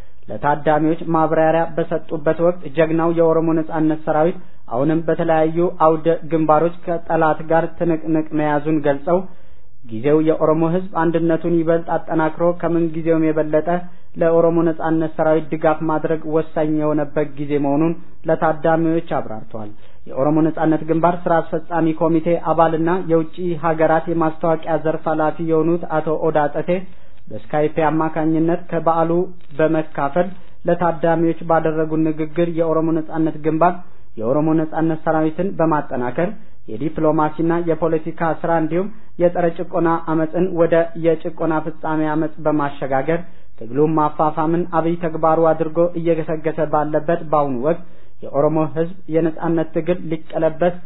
A: ለታዳሚዎች ማብራሪያ በሰጡበት ወቅት ጀግናው የኦሮሞ ነጻነት ሰራዊት አሁንም በተለያዩ አውደ ግንባሮች ከጠላት ጋር ትንቅንቅ መያዙን ገልጸው ጊዜው የኦሮሞ ህዝብ አንድነቱን ይበልጥ አጠናክሮ ከምን ጊዜውም የበለጠ ለኦሮሞ ነጻነት ሰራዊት ድጋፍ ማድረግ ወሳኝ የሆነበት ጊዜ መሆኑን ለታዳሚዎች አብራርተዋል። የኦሮሞ ነጻነት ግንባር ስራ አስፈጻሚ ኮሚቴ አባልና የውጪ ሀገራት የማስታወቂያ ዘርፍ ኃላፊ የሆኑት አቶ ኦዳ ጠቴ በስካይፕ አማካኝነት ከበዓሉ በመካፈል ለታዳሚዎች ባደረጉት ንግግር የኦሮሞ ነጻነት ግንባር የኦሮሞ ነጻነት ሰራዊትን በማጠናከር የዲፕሎማሲና የፖለቲካ ስራ እንዲሁም የጸረ ጭቆና አመጽን ወደ የጭቆና ፍጻሜ አመጽ በማሸጋገር ትግሉን ማፋፋምን አብይ ተግባሩ አድርጎ እየገሰገሰ ባለበት በአሁኑ ወቅት የኦሮሞ ህዝብ የነጻነት ትግል ሊቀለበስ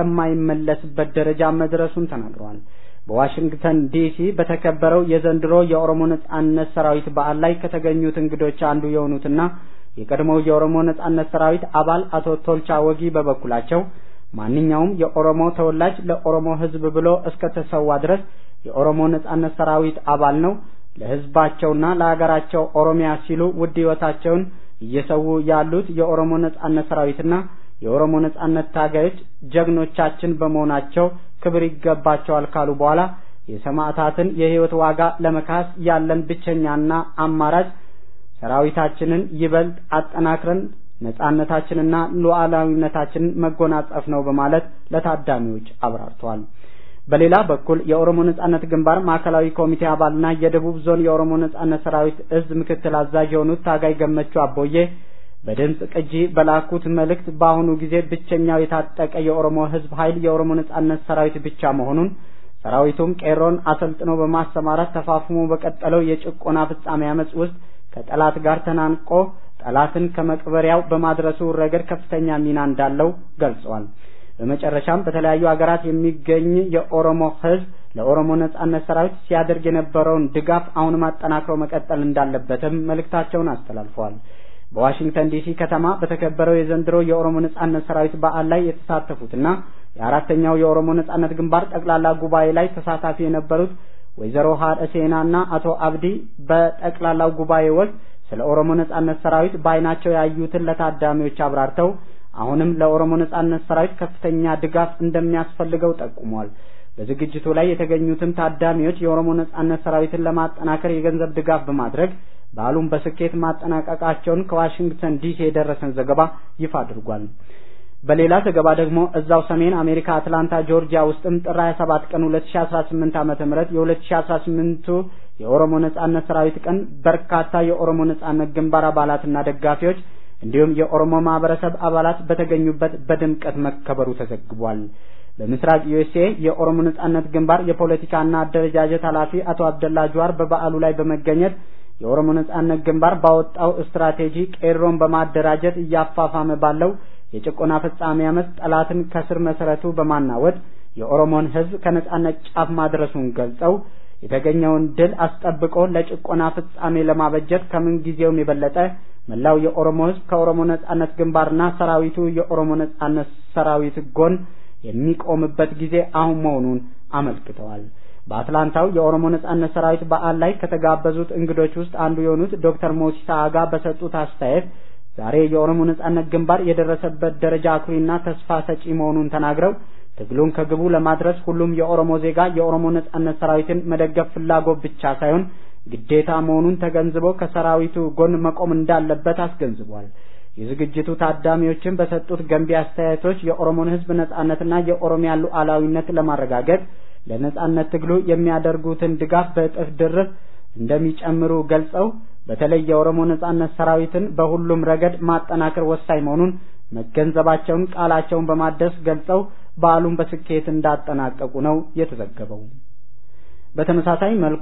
A: ከማይመለስበት ደረጃ መድረሱን ተናግረዋል። በዋሽንግተን ዲሲ በተከበረው የዘንድሮ የኦሮሞ ነጻነት ሰራዊት በዓል ላይ ከተገኙት እንግዶች አንዱ የሆኑትና የቀድሞው የኦሮሞ ነጻነት ሰራዊት አባል አቶ ቶልቻ ወጊ በበኩላቸው ማንኛውም የኦሮሞ ተወላጅ ለኦሮሞ ህዝብ ብሎ እስከ ተሰዋ ድረስ የኦሮሞ ነጻነት ሰራዊት አባል ነው። ለህዝባቸውና ለሀገራቸው ኦሮሚያ ሲሉ ውድ ህይወታቸውን እየሰው ያሉት የኦሮሞ ነጻነት ሰራዊትና የኦሮሞ ነጻነት ታጋዮች ጀግኖቻችን በመሆናቸው ክብር ይገባቸዋል ካሉ በኋላ የሰማዕታትን የህይወት ዋጋ ለመካስ ያለን ብቸኛና አማራጭ ሰራዊታችንን ይበልጥ አጠናክረን ነጻነታችንና ሉዓላዊነታችንን መጎናጸፍ ነው በማለት ለታዳሚዎች አብራርተዋል። በሌላ በኩል የኦሮሞ ነጻነት ግንባር ማዕከላዊ ኮሚቴ አባልና የደቡብ ዞን የኦሮሞ ነጻነት ሰራዊት እዝ ምክትል አዛዥ የሆኑት ታጋይ ገመቹ አቦዬ በድምጽ ቅጂ በላኩት መልእክት በአሁኑ ጊዜ ብቸኛው የታጠቀ የኦሮሞ ህዝብ ኃይል የኦሮሞ ነጻነት ሰራዊት ብቻ መሆኑን ሰራዊቱም ቄሮን አሰልጥኖ በማሰማራት ተፋፍሞ በቀጠለው የጭቆና ፍጻሜ አመጽ ውስጥ ከጠላት ጋር ተናንቆ ጠላትን ከመቅበሪያው በማድረሱ ረገድ ከፍተኛ ሚና እንዳለው ገልጸዋል። በመጨረሻም በተለያዩ ሀገራት የሚገኝ የኦሮሞ ህዝብ ለኦሮሞ ነጻነት ሰራዊት ሲያደርግ የነበረውን ድጋፍ አሁንም አጠናክሮ መቀጠል እንዳለበትም መልእክታቸውን አስተላልፈዋል። በዋሽንግተን ዲሲ ከተማ በተከበረው የዘንድሮ የኦሮሞ ነጻነት ሰራዊት በዓል ላይ የተሳተፉትና የአራተኛው የኦሮሞ ነጻነት ግንባር ጠቅላላ ጉባኤ ላይ ተሳታፊ የነበሩት ወይዘሮ ሀደሴናና አቶ አብዲ በጠቅላላው ጉባኤ ወቅት ስለ ኦሮሞ ነጻነት ሰራዊት ባይናቸው ያዩትን ለታዳሚዎች አብራርተው አሁንም ለኦሮሞ ነጻነት ሰራዊት ከፍተኛ ድጋፍ እንደሚያስፈልገው ጠቁመዋል። በዝግጅቱ ላይ የተገኙትን ታዳሚዎች የኦሮሞ ነጻነት ሰራዊትን ለማጠናከር የገንዘብ ድጋፍ በማድረግ በዓሉን በስኬት ማጠናቀቃቸውን ከዋሽንግተን ዲሲ የደረሰን ዘገባ ይፋ አድርጓል። በሌላ ዘገባ ደግሞ እዛው ሰሜን አሜሪካ አትላንታ ጆርጂያ ውስጥም ጥር 27 ቀን 2018 ዓ.ም የ2018 የኦሮሞ ነጻነት ሰራዊት ቀን በርካታ የኦሮሞ ነጻነት ግንባር አባላትና ደጋፊዎች እንዲሁም የኦሮሞ ማህበረሰብ አባላት በተገኙበት በድምቀት መከበሩ ተዘግቧል። በምስራቅ ዩኤስኤ የኦሮሞ ነጻነት ግንባር የፖለቲካና አደረጃጀት ኃላፊ አቶ አብደላ ጀዋር በበዓሉ ላይ በመገኘት የኦሮሞ ነጻነት ግንባር ባወጣው ስትራቴጂ ቄሮን በማደራጀት እያፋፋመ ባለው የጭቆና ፍጻሜ አመጽ ጠላትን ከስር መሰረቱ በማናወጥ የኦሮሞን ህዝብ ከነጻነት ጫፍ ማድረሱን ገልጸው የተገኘውን ድል አስጠብቆ ለጭቆና ፍጻሜ ለማበጀት ከምን ጊዜውም የበለጠ መላው የኦሮሞ ህዝብ ከኦሮሞ ነጻነት ግንባርና ሰራዊቱ የኦሮሞ ነጻነት ሰራዊት ጎን የሚቆምበት ጊዜ አሁን መሆኑን አመልክተዋል። በአትላንታው የኦሮሞ ነጻነት ሰራዊት በዓል ላይ ከተጋበዙት እንግዶች ውስጥ አንዱ የሆኑት ዶክተር ሞሲሳ አጋ በሰጡት አስተያየት ዛሬ የኦሮሞ ነጻነት ግንባር የደረሰበት ደረጃ አኩሪና ተስፋ ሰጪ መሆኑን ተናግረው ትግሉን ከግቡ ለማድረስ ሁሉም የኦሮሞ ዜጋ የኦሮሞ ነጻነት ሰራዊትን መደገፍ ፍላጎት ብቻ ሳይሆን ግዴታ መሆኑን ተገንዝቦ ከሰራዊቱ ጎን መቆም እንዳለበት አስገንዝቧል። የዝግጅቱ ታዳሚዎችን በሰጡት ገንቢ አስተያየቶች የኦሮሞን ህዝብ ነጻነትና የኦሮሚያ ሉዓላዊነት ለማረጋገጥ ለነጻነት ትግሉ የሚያደርጉትን ድጋፍ በእጥፍ ድርብ እንደሚጨምሩ ገልጸው በተለይ የኦሮሞ ነጻነት ሰራዊትን በሁሉም ረገድ ማጠናከር ወሳኝ መሆኑን መገንዘባቸውን ቃላቸውን በማደስ ገልጸው በዓሉን በስኬት እንዳጠናቀቁ ነው የተዘገበው። በተመሳሳይ መልኩ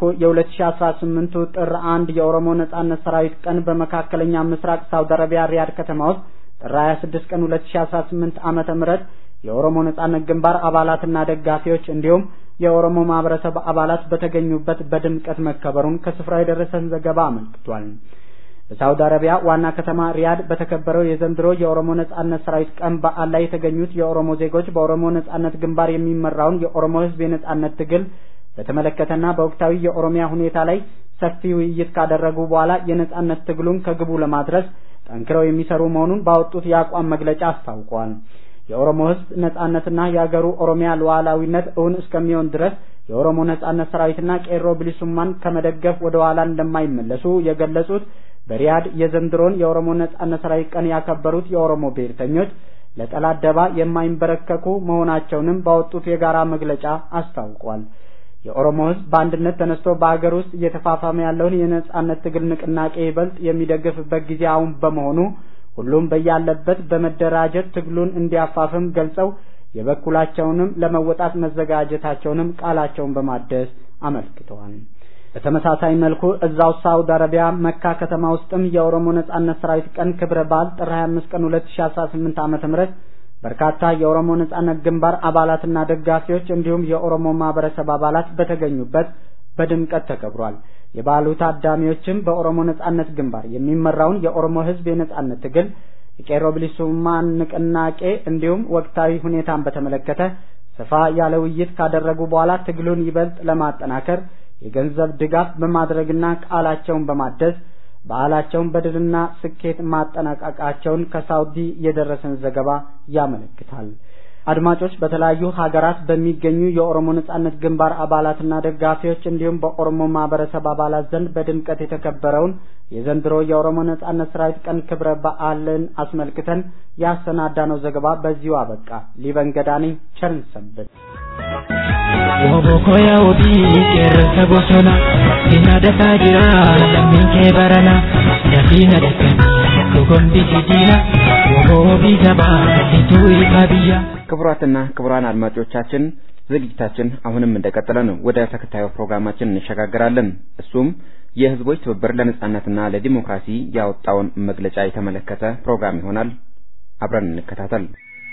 A: የ2018 ጥር 1 የኦሮሞ ነጻነት ሰራዊት ቀን በመካከለኛ ምስራቅ ሳውዲ አረቢያ ሪያድ ከተማ ውስጥ ጥር 26 ቀን 2018 ዓመተ ምህረት የኦሮሞ ነጻነት ግንባር አባላትና ደጋፊዎች እንዲሁም የኦሮሞ ማህበረሰብ አባላት በተገኙበት በድምቀት መከበሩን ከስፍራው የደረሰን ዘገባ አመልክቷል። በሳውዲ አረቢያ ዋና ከተማ ሪያድ በተከበረው የዘንድሮ የኦሮሞ ነጻነት ሰራዊት ቀን በዓል ላይ የተገኙት የኦሮሞ ዜጎች በኦሮሞ ነጻነት ግንባር የሚመራውን የኦሮሞ ህዝብ የነጻነት ትግል በተመለከተና በወቅታዊ የኦሮሚያ ሁኔታ ላይ ሰፊ ውይይት ካደረጉ በኋላ የነጻነት ትግሉን ከግቡ ለማድረስ ጠንክረው የሚሰሩ መሆኑን ባወጡት የአቋም መግለጫ አስታውቀዋል። የኦሮሞ ህዝብ ነጻነትና የአገሩ ኦሮሚያ ሉዓላዊነት እውን እስከሚሆን ድረስ የኦሮሞ ነጻነት ሰራዊትና ቄሮ ብሊሱማን ከመደገፍ ወደ ኋላ እንደማይመለሱ የገለጹት በሪያድ የዘንድሮን የኦሮሞ ነጻነት ሰራዊት ቀን ያከበሩት የኦሮሞ ብሔርተኞች ለጠላት ደባ የማይንበረከኩ መሆናቸውንም ባወጡት የጋራ መግለጫ አስታውቀዋል። የኦሮሞ ህዝብ በአንድነት ተነስቶ በአገር ውስጥ እየተፋፋመ ያለውን የነጻነት ትግል ንቅናቄ ይበልጥ የሚደግፍበት ጊዜ አሁን በመሆኑ ሁሉም በያለበት በመደራጀት ትግሉን እንዲያፋፍም ገልጸው የበኩላቸውንም ለመወጣት መዘጋጀታቸውንም ቃላቸውን በማደስ አመልክተዋል። በተመሳሳይ መልኩ እዛው ሳውዲ አረቢያ መካ ከተማ ውስጥም የኦሮሞ ነጻነት ሰራዊት ቀን ክብረ በዓል ጥር 25 ቀን 2018 ዓ.ም በርካታ የኦሮሞ ነጻነት ግንባር አባላትና ደጋፊዎች እንዲሁም የኦሮሞ ማህበረሰብ አባላት በተገኙበት በድምቀት ተከብሯል። የበዓሉ ታዳሚዎችም በኦሮሞ ነጻነት ግንባር የሚመራውን የኦሮሞ ህዝብ የነጻነት ትግል የቄሮ ብሊሱማ ንቅናቄ እንዲሁም ወቅታዊ ሁኔታን በተመለከተ ሰፋ ያለ ውይይት ካደረጉ በኋላ ትግሉን ይበልጥ ለማጠናከር የገንዘብ ድጋፍ በማድረግና ቃላቸውን በማደስ በዓላቸውን በድልና ስኬት ማጠናቀቃቸውን ከሳውዲ የደረሰን ዘገባ ያመለክታል። አድማጮች በተለያዩ ሀገራት በሚገኙ የኦሮሞ ነጻነት ግንባር አባላትና ደጋፊዎች እንዲሁም በኦሮሞ ማህበረሰብ አባላት ዘንድ በድምቀት የተከበረውን የዘንድሮ የኦሮሞ ነጻነት ሰራዊት ቀን ክብረ በዓልን አስመልክተን ያሰናዳነው ዘገባ በዚሁ አበቃ። ሊበንገዳኒ ቸርን ሰንብት።
D: ወቦኮያ ወቢ ቄረሰ ቦሶና ሲናደፋ ጅራ ለሚን ኬበረና ደፊነ ደከኒ ኮጎምቢ ጂጂና ወቦቢ ጀባ ሲቱ ኢካቢያ።
G: ክቡራትና ክቡራን አድማጮቻችን ዝግጅታችን አሁንም እንደቀጠለ ነው። ወደ ተከታዩ ፕሮግራማችን እንሸጋገራለን። እሱም የህዝቦች ትብብር ለነጻነትና ለዲሞክራሲ ያወጣውን መግለጫ የተመለከተ ፕሮግራም ይሆናል። አብረን እንከታተል።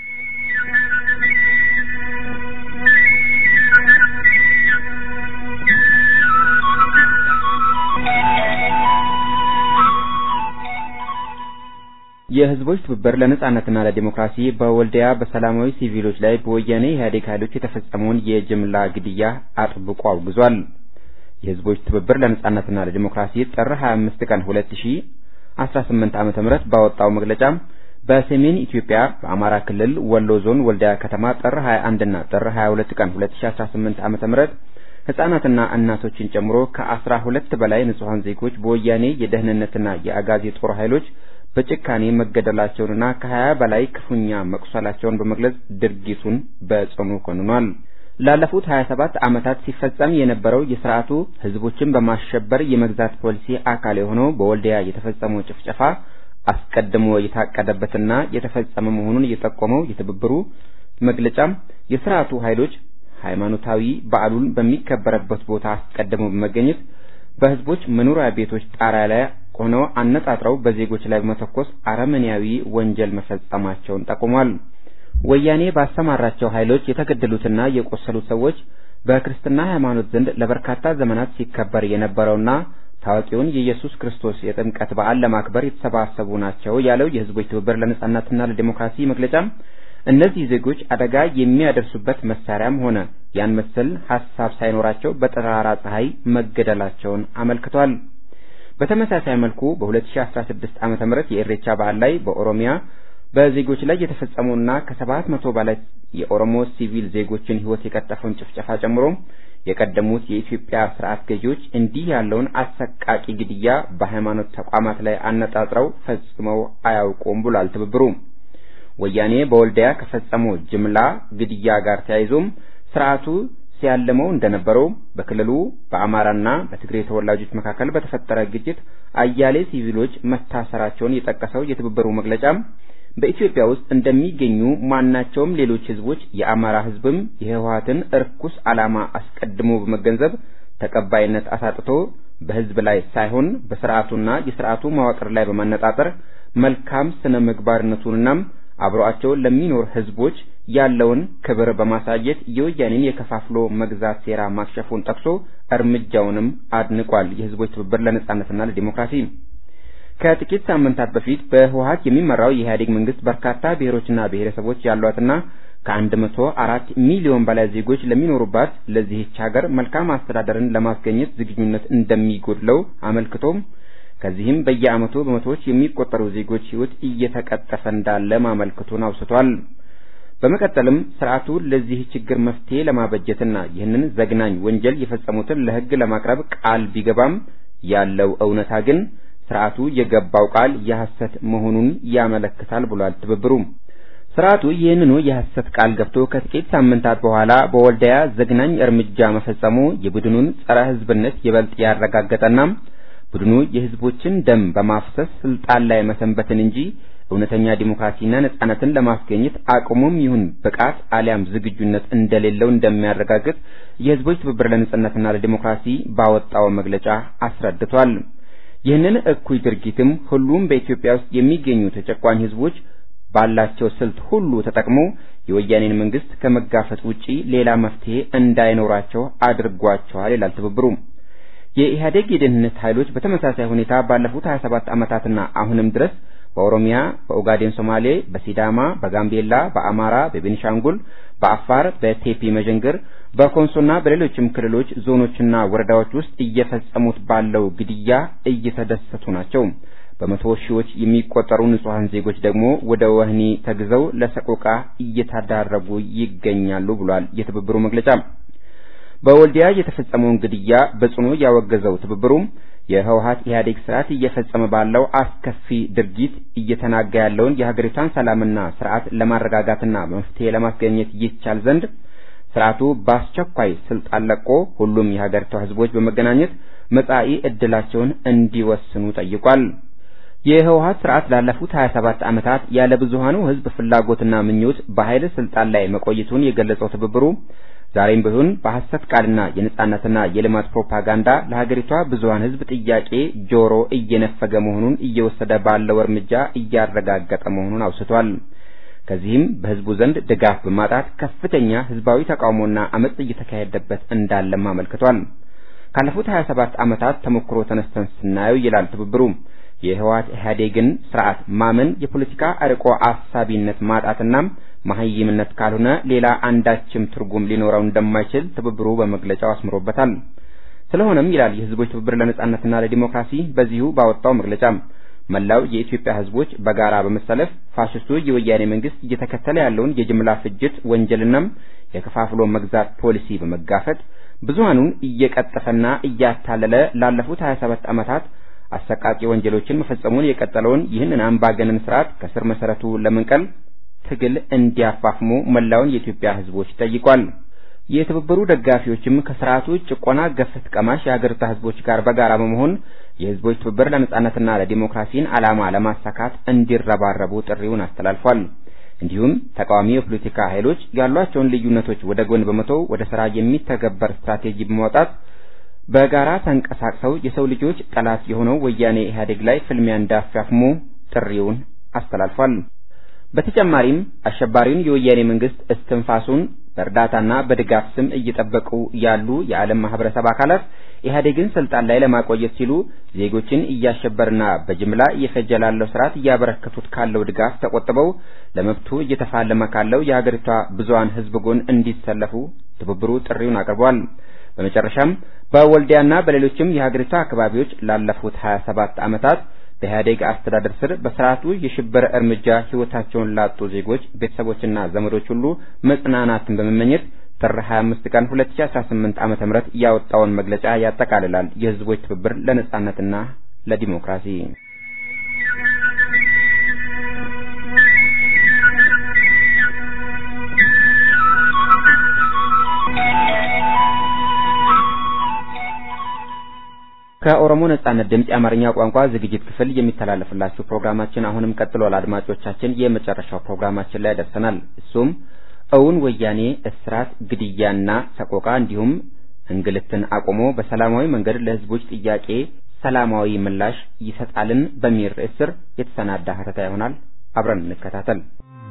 G: የህዝቦች ትብብር ለነጻነትና ለዲሞክራሲ በወልዲያ በሰላማዊ ሲቪሎች ላይ በወያኔ ኢህአዴግ ኃይሎች የተፈጸመውን የጅምላ ግድያ አጥብቆ አውግዟል። የህዝቦች ትብብር ለነጻነትና ለዲሞክራሲ ጥር 25 ቀን 2018 ዓ.ም ባወጣው መግለጫ በሰሜን ኢትዮጵያ በአማራ ክልል ወሎ ዞን ወልዲያ ከተማ ጥር 21 እና ጥር 22 ቀን 2018 ዓ.ም ህፃናትና እናቶችን ጨምሮ ከ12 በላይ ንጹሃን ዜጎች በወያኔ የደህንነትና የአጋዚ ጦር ኃይሎች በጭካኔ መገደላቸውንና ከ20 በላይ ክፉኛ መቁሰላቸውን በመግለጽ ድርጊቱን በጽኑ ኮንኗል። ላለፉት 27 ዓመታት ሲፈጸም የነበረው የሥርዓቱ ህዝቦችን በማሸበር የመግዛት ፖሊሲ አካል የሆነው በወልዲያ የተፈጸመው ጭፍጨፋ አስቀድሞ የታቀደበትና የተፈጸመ መሆኑን የጠቆመው የትብብሩ መግለጫም የሥርዓቱ ኃይሎች ሃይማኖታዊ በዓሉን በሚከበረበት ቦታ አስቀድሞ በመገኘት በህዝቦች መኖሪያ ቤቶች ጣሪያ ላይ ሆነው አነጣጥረው በዜጎች ላይ በመተኮስ አረመኔያዊ ወንጀል መፈጸማቸውን ጠቁሟል። ወያኔ ባሰማራቸው ኃይሎች የተገደሉትና የቆሰሉት ሰዎች በክርስትና ሃይማኖት ዘንድ ለበርካታ ዘመናት ሲከበር የነበረውና ታዋቂውን የኢየሱስ ክርስቶስ የጥምቀት በዓል ለማክበር የተሰባሰቡ ናቸው ያለው የህዝቦች ትብብር ለነጻነትና ለዲሞክራሲ መግለጫ እነዚህ ዜጎች አደጋ የሚያደርሱበት መሳሪያም ሆነ ያን መሰል ሐሳብ ሳይኖራቸው በጠራራ ፀሐይ መገደላቸውን አመልክቷል። በተመሳሳይ መልኩ በ2016 ዓመተ ምህረት የኢሬቻ በዓል ላይ በኦሮሚያ በዜጎች ላይ የተፈጸመውና ከ700 በላይ የኦሮሞ ሲቪል ዜጎችን ህይወት የቀጠፈውን ጭፍጨፋ ጨምሮ የቀደሙት የኢትዮጵያ ስርዓት ገዢዎች እንዲህ ያለውን አሰቃቂ ግድያ በሃይማኖት ተቋማት ላይ አነጣጥረው ፈጽመው አያውቁም ብሏል ትብብሩ። ወያኔ በወልዲያ ከፈጸመው ጅምላ ግድያ ጋር ተያይዞም ስርዓቱ ሲያለመው እንደነበረው በክልሉ በአማራና በትግሬ ተወላጆች መካከል በተፈጠረ ግጭት አያሌ ሲቪሎች መታሰራቸውን የጠቀሰው የትብብሩ መግለጫ በኢትዮጵያ ውስጥ እንደሚገኙ ማናቸውም ሌሎች ህዝቦች የአማራ ህዝብም የህወሓትን እርኩስ ዓላማ አስቀድሞ በመገንዘብ ተቀባይነት አሳጥቶ በህዝብ ላይ ሳይሆን በስርዓቱና የስርዓቱ መዋቅር ላይ በማነጣጠር መልካም ስነ ምግባርነቱንና አብሮአቸው ለሚኖር ህዝቦች ያለውን ክብር በማሳየት የወያኔን የከፋፍሎ መግዛት ሴራ ማክሸፉን ጠቅሶ እርምጃውንም አድንቋል። የህዝቦች ትብብር ለነጻነትና ለዲሞክራሲ ከጥቂት ሳምንታት በፊት በህወሓት የሚመራው የኢህአዴግ መንግስት በርካታ ብሔሮችና ብሔረሰቦች ያሏትና ከ104 ሚሊዮን በላይ ዜጎች ለሚኖሩባት ለዚህች ሀገር መልካም አስተዳደርን ለማስገኘት ዝግጁነት እንደሚጎድለው አመልክቶም ከዚህም በየዓመቱ በመቶዎች የሚቆጠሩ ዜጎች ህይወት እየተቀጠፈ እንዳለ ማመልከቱን አውስቷል። በመቀጠልም ስርዓቱ ለዚህ ችግር መፍትሄ ለማበጀትና ይህንን ዘግናኝ ወንጀል የፈጸሙትን ለህግ ለማቅረብ ቃል ቢገባም ያለው እውነታ ግን ስርዓቱ የገባው ቃል የሐሰት መሆኑን ያመለክታል ብሏል ትብብሩ። ስርዓቱ ይህንኑ የሐሰት ቃል ገብቶ ከጥቂት ሳምንታት በኋላ በወልዲያ ዘግናኝ እርምጃ መፈጸሙ የቡድኑን ጸረ ህዝብነት ይበልጥ ያረጋገጠና ቡድኑ የህዝቦችን ደም በማፍሰስ ስልጣን ላይ መሰንበትን እንጂ እውነተኛ ዲሞክራሲና ነጻነትን ለማስገኘት አቅሙም ይሁን ብቃት አሊያም ዝግጁነት እንደሌለው እንደሚያረጋግጥ የህዝቦች ትብብር ለነጻነትና ለዲሞክራሲ ባወጣው መግለጫ አስረድቷል። ይህንን እኩይ ድርጊትም ሁሉም በኢትዮጵያ ውስጥ የሚገኙ ተጨቋኝ ህዝቦች ባላቸው ስልት ሁሉ ተጠቅመው የወያኔን መንግስት ከመጋፈጥ ውጪ ሌላ መፍትሄ እንዳይኖራቸው አድርጓቸዋል ይላል ትብብሩ። የኢህአዴግ የደህንነት ኃይሎች በተመሳሳይ ሁኔታ ባለፉት 27 ዓመታትና አሁንም ድረስ በኦሮሚያ፣ በኦጋዴን ሶማሌ፣ በሲዳማ፣ በጋምቤላ፣ በአማራ፣ በቤኒሻንጉል፣ በአፋር፣ በቴፒ መጀንገር፣ በኮንሶና በሌሎችም ክልሎች ዞኖችና ወረዳዎች ውስጥ እየፈጸሙት ባለው ግድያ እየተደሰቱ ናቸው። በመቶ ሺዎች የሚቆጠሩ ንጹሃን ዜጎች ደግሞ ወደ ወህኒ ተግዘው ለሰቆቃ እየተዳረጉ ይገኛሉ ብሏል የትብብሩ መግለጫ። በወልዲያ የተፈጸመውን ግድያ በጽኑ ያወገዘው ትብብሩ የህወሓት ኢህአዴግ ስርዓት እየፈጸመ ባለው አስከፊ ድርጊት እየተናጋ ያለውን የሀገሪቷን ሰላምና ስርዓት ለማረጋጋትና መፍትሄ ለማስገኘት ይቻል ዘንድ ስርዓቱ በአስቸኳይ ስልጣን ለቆ ሁሉም የሀገሪቷ ህዝቦች በመገናኘት መጻኢ ዕድላቸውን እንዲወስኑ ጠይቋል። የህወሓት ስርዓት ላለፉት 27 ዓመታት ያለ ብዙሃኑ ህዝብ ፍላጎትና ምኞት በኃይል ስልጣን ላይ መቆየቱን የገለጸው ትብብሩ ዛሬም ቢሆን በሐሰት ቃልና የነጻነትና የልማት ፕሮፓጋንዳ ለሀገሪቷ ብዙሃን ህዝብ ጥያቄ ጆሮ እየነፈገ መሆኑን እየወሰደ ባለው እርምጃ እያረጋገጠ መሆኑን አውስቷል። ከዚህም በህዝቡ ዘንድ ድጋፍ በማጣት ከፍተኛ ህዝባዊ ተቃውሞና አመጽ እየተካሄደበት እንዳለም አመልክቷል። ካለፉት 27 ዓመታት ተሞክሮ ተነስተን ስናየው ይላል ትብብሩ የህወሓት ኢህአዴግን ስርዓት ማመን የፖለቲካ አርቆ አሳቢነት ማጣትና ማህይምነት ካልሆነ ሌላ አንዳችም ትርጉም ሊኖረው እንደማይችል ትብብሩ በመግለጫው አስምሮበታል። ስለሆነም ይላል የህዝቦች ትብብር ለነጻነትና ለዲሞክራሲ በዚሁ ባወጣው መግለጫ መላው የኢትዮጵያ ህዝቦች በጋራ በመሰለፍ ፋሽስቱ የወያኔ መንግስት እየተከተለ ያለውን የጅምላ ፍጅት ወንጀልና የከፋፍሎ መግዛት ፖሊሲ በመጋፈጥ ብዙሃኑን እየቀጠፈና እያታለለ ላለፉት 27 ዓመታት አሰቃቂ ወንጀሎችን መፈጸሙን የቀጠለውን ይህንን አምባገነን ስርዓት ከስር መሰረቱ ለመንቀል ትግል እንዲያፋፍሙ መላውን የኢትዮጵያ ህዝቦች ጠይቋል። የትብብሩ ደጋፊዎችም ከስርዓቱ ጭቆና ገፈት ቀማሽ የሀገሪቱ ህዝቦች ጋር በጋራ በመሆን የህዝቦች ትብብር ለነጻነትና ለዲሞክራሲን ዓላማ ለማሳካት እንዲረባረቡ ጥሪውን አስተላልፏል። እንዲሁም ተቃዋሚ የፖለቲካ ኃይሎች ያሏቸውን ልዩነቶች ወደ ጎን በመተው ወደ ስራ የሚተገበር ስትራቴጂ በማውጣት በጋራ ተንቀሳቅሰው የሰው ልጆች ጠላት የሆነው ወያኔ ኢህአዴግ ላይ ፍልሚያ እንዳያፋፍሙ ጥሪውን አስተላልፏል። በተጨማሪም አሸባሪውን የወያኔ መንግስት እስትንፋሱን በእርዳታና በድጋፍ ስም እየጠበቁ ያሉ የዓለም ማህበረሰብ አካላት ኢህአዴግን ስልጣን ላይ ለማቆየት ሲሉ ዜጎችን እያሸበርና በጅምላ እየፈጀላለው ስርዓት እያበረከቱት ካለው ድጋፍ ተቆጥበው ለመብቱ እየተፋለመ ካለው የሀገሪቷ ብዙሃን ህዝብ ጎን እንዲሰለፉ ትብብሩ ጥሪውን አቅርቧል። በመጨረሻም በወልዲያና በሌሎችም የሀገሪቷ አካባቢዎች ላለፉት 27 ዓመታት በኢህአዴግ አስተዳደር ስር በስርዓቱ የሽብር እርምጃ ህይወታቸውን ላጡ ዜጎች ቤተሰቦችና ዘመዶች ሁሉ መጽናናትን በመመኘት ጥር 25 ቀን 2018 ዓ.ም ያወጣውን መግለጫ ያጠቃልላል። የህዝቦች ትብብር ለነጻነትና ለዲሞክራሲ ከኦሮሞ ነጻነት ድምጽ የአማርኛ ቋንቋ ዝግጅት ክፍል የሚተላለፍላችሁ ፕሮግራማችን አሁንም ቀጥሏል። አድማጮቻችን የመጨረሻው ፕሮግራማችን ላይ ደርሰናል። እሱም እውን ወያኔ እስራት፣ ግድያና ሰቆቃ እንዲሁም እንግልትን አቁሞ በሰላማዊ መንገድ ለህዝቦች ጥያቄ ሰላማዊ ምላሽ ይሰጣልን በሚል ርዕስ ስር የተሰናዳ ሀተታ ይሆናል። አብረን እንከታተል።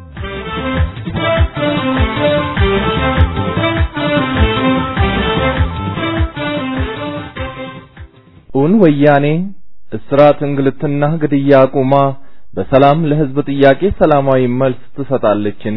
C: እውን ወያኔ እስራት፣ እንግልትና ግድያ አቁማ በሰላም ለህዝብ ጥያቄ ሰላማዊ መልስ ትሰጣለችን?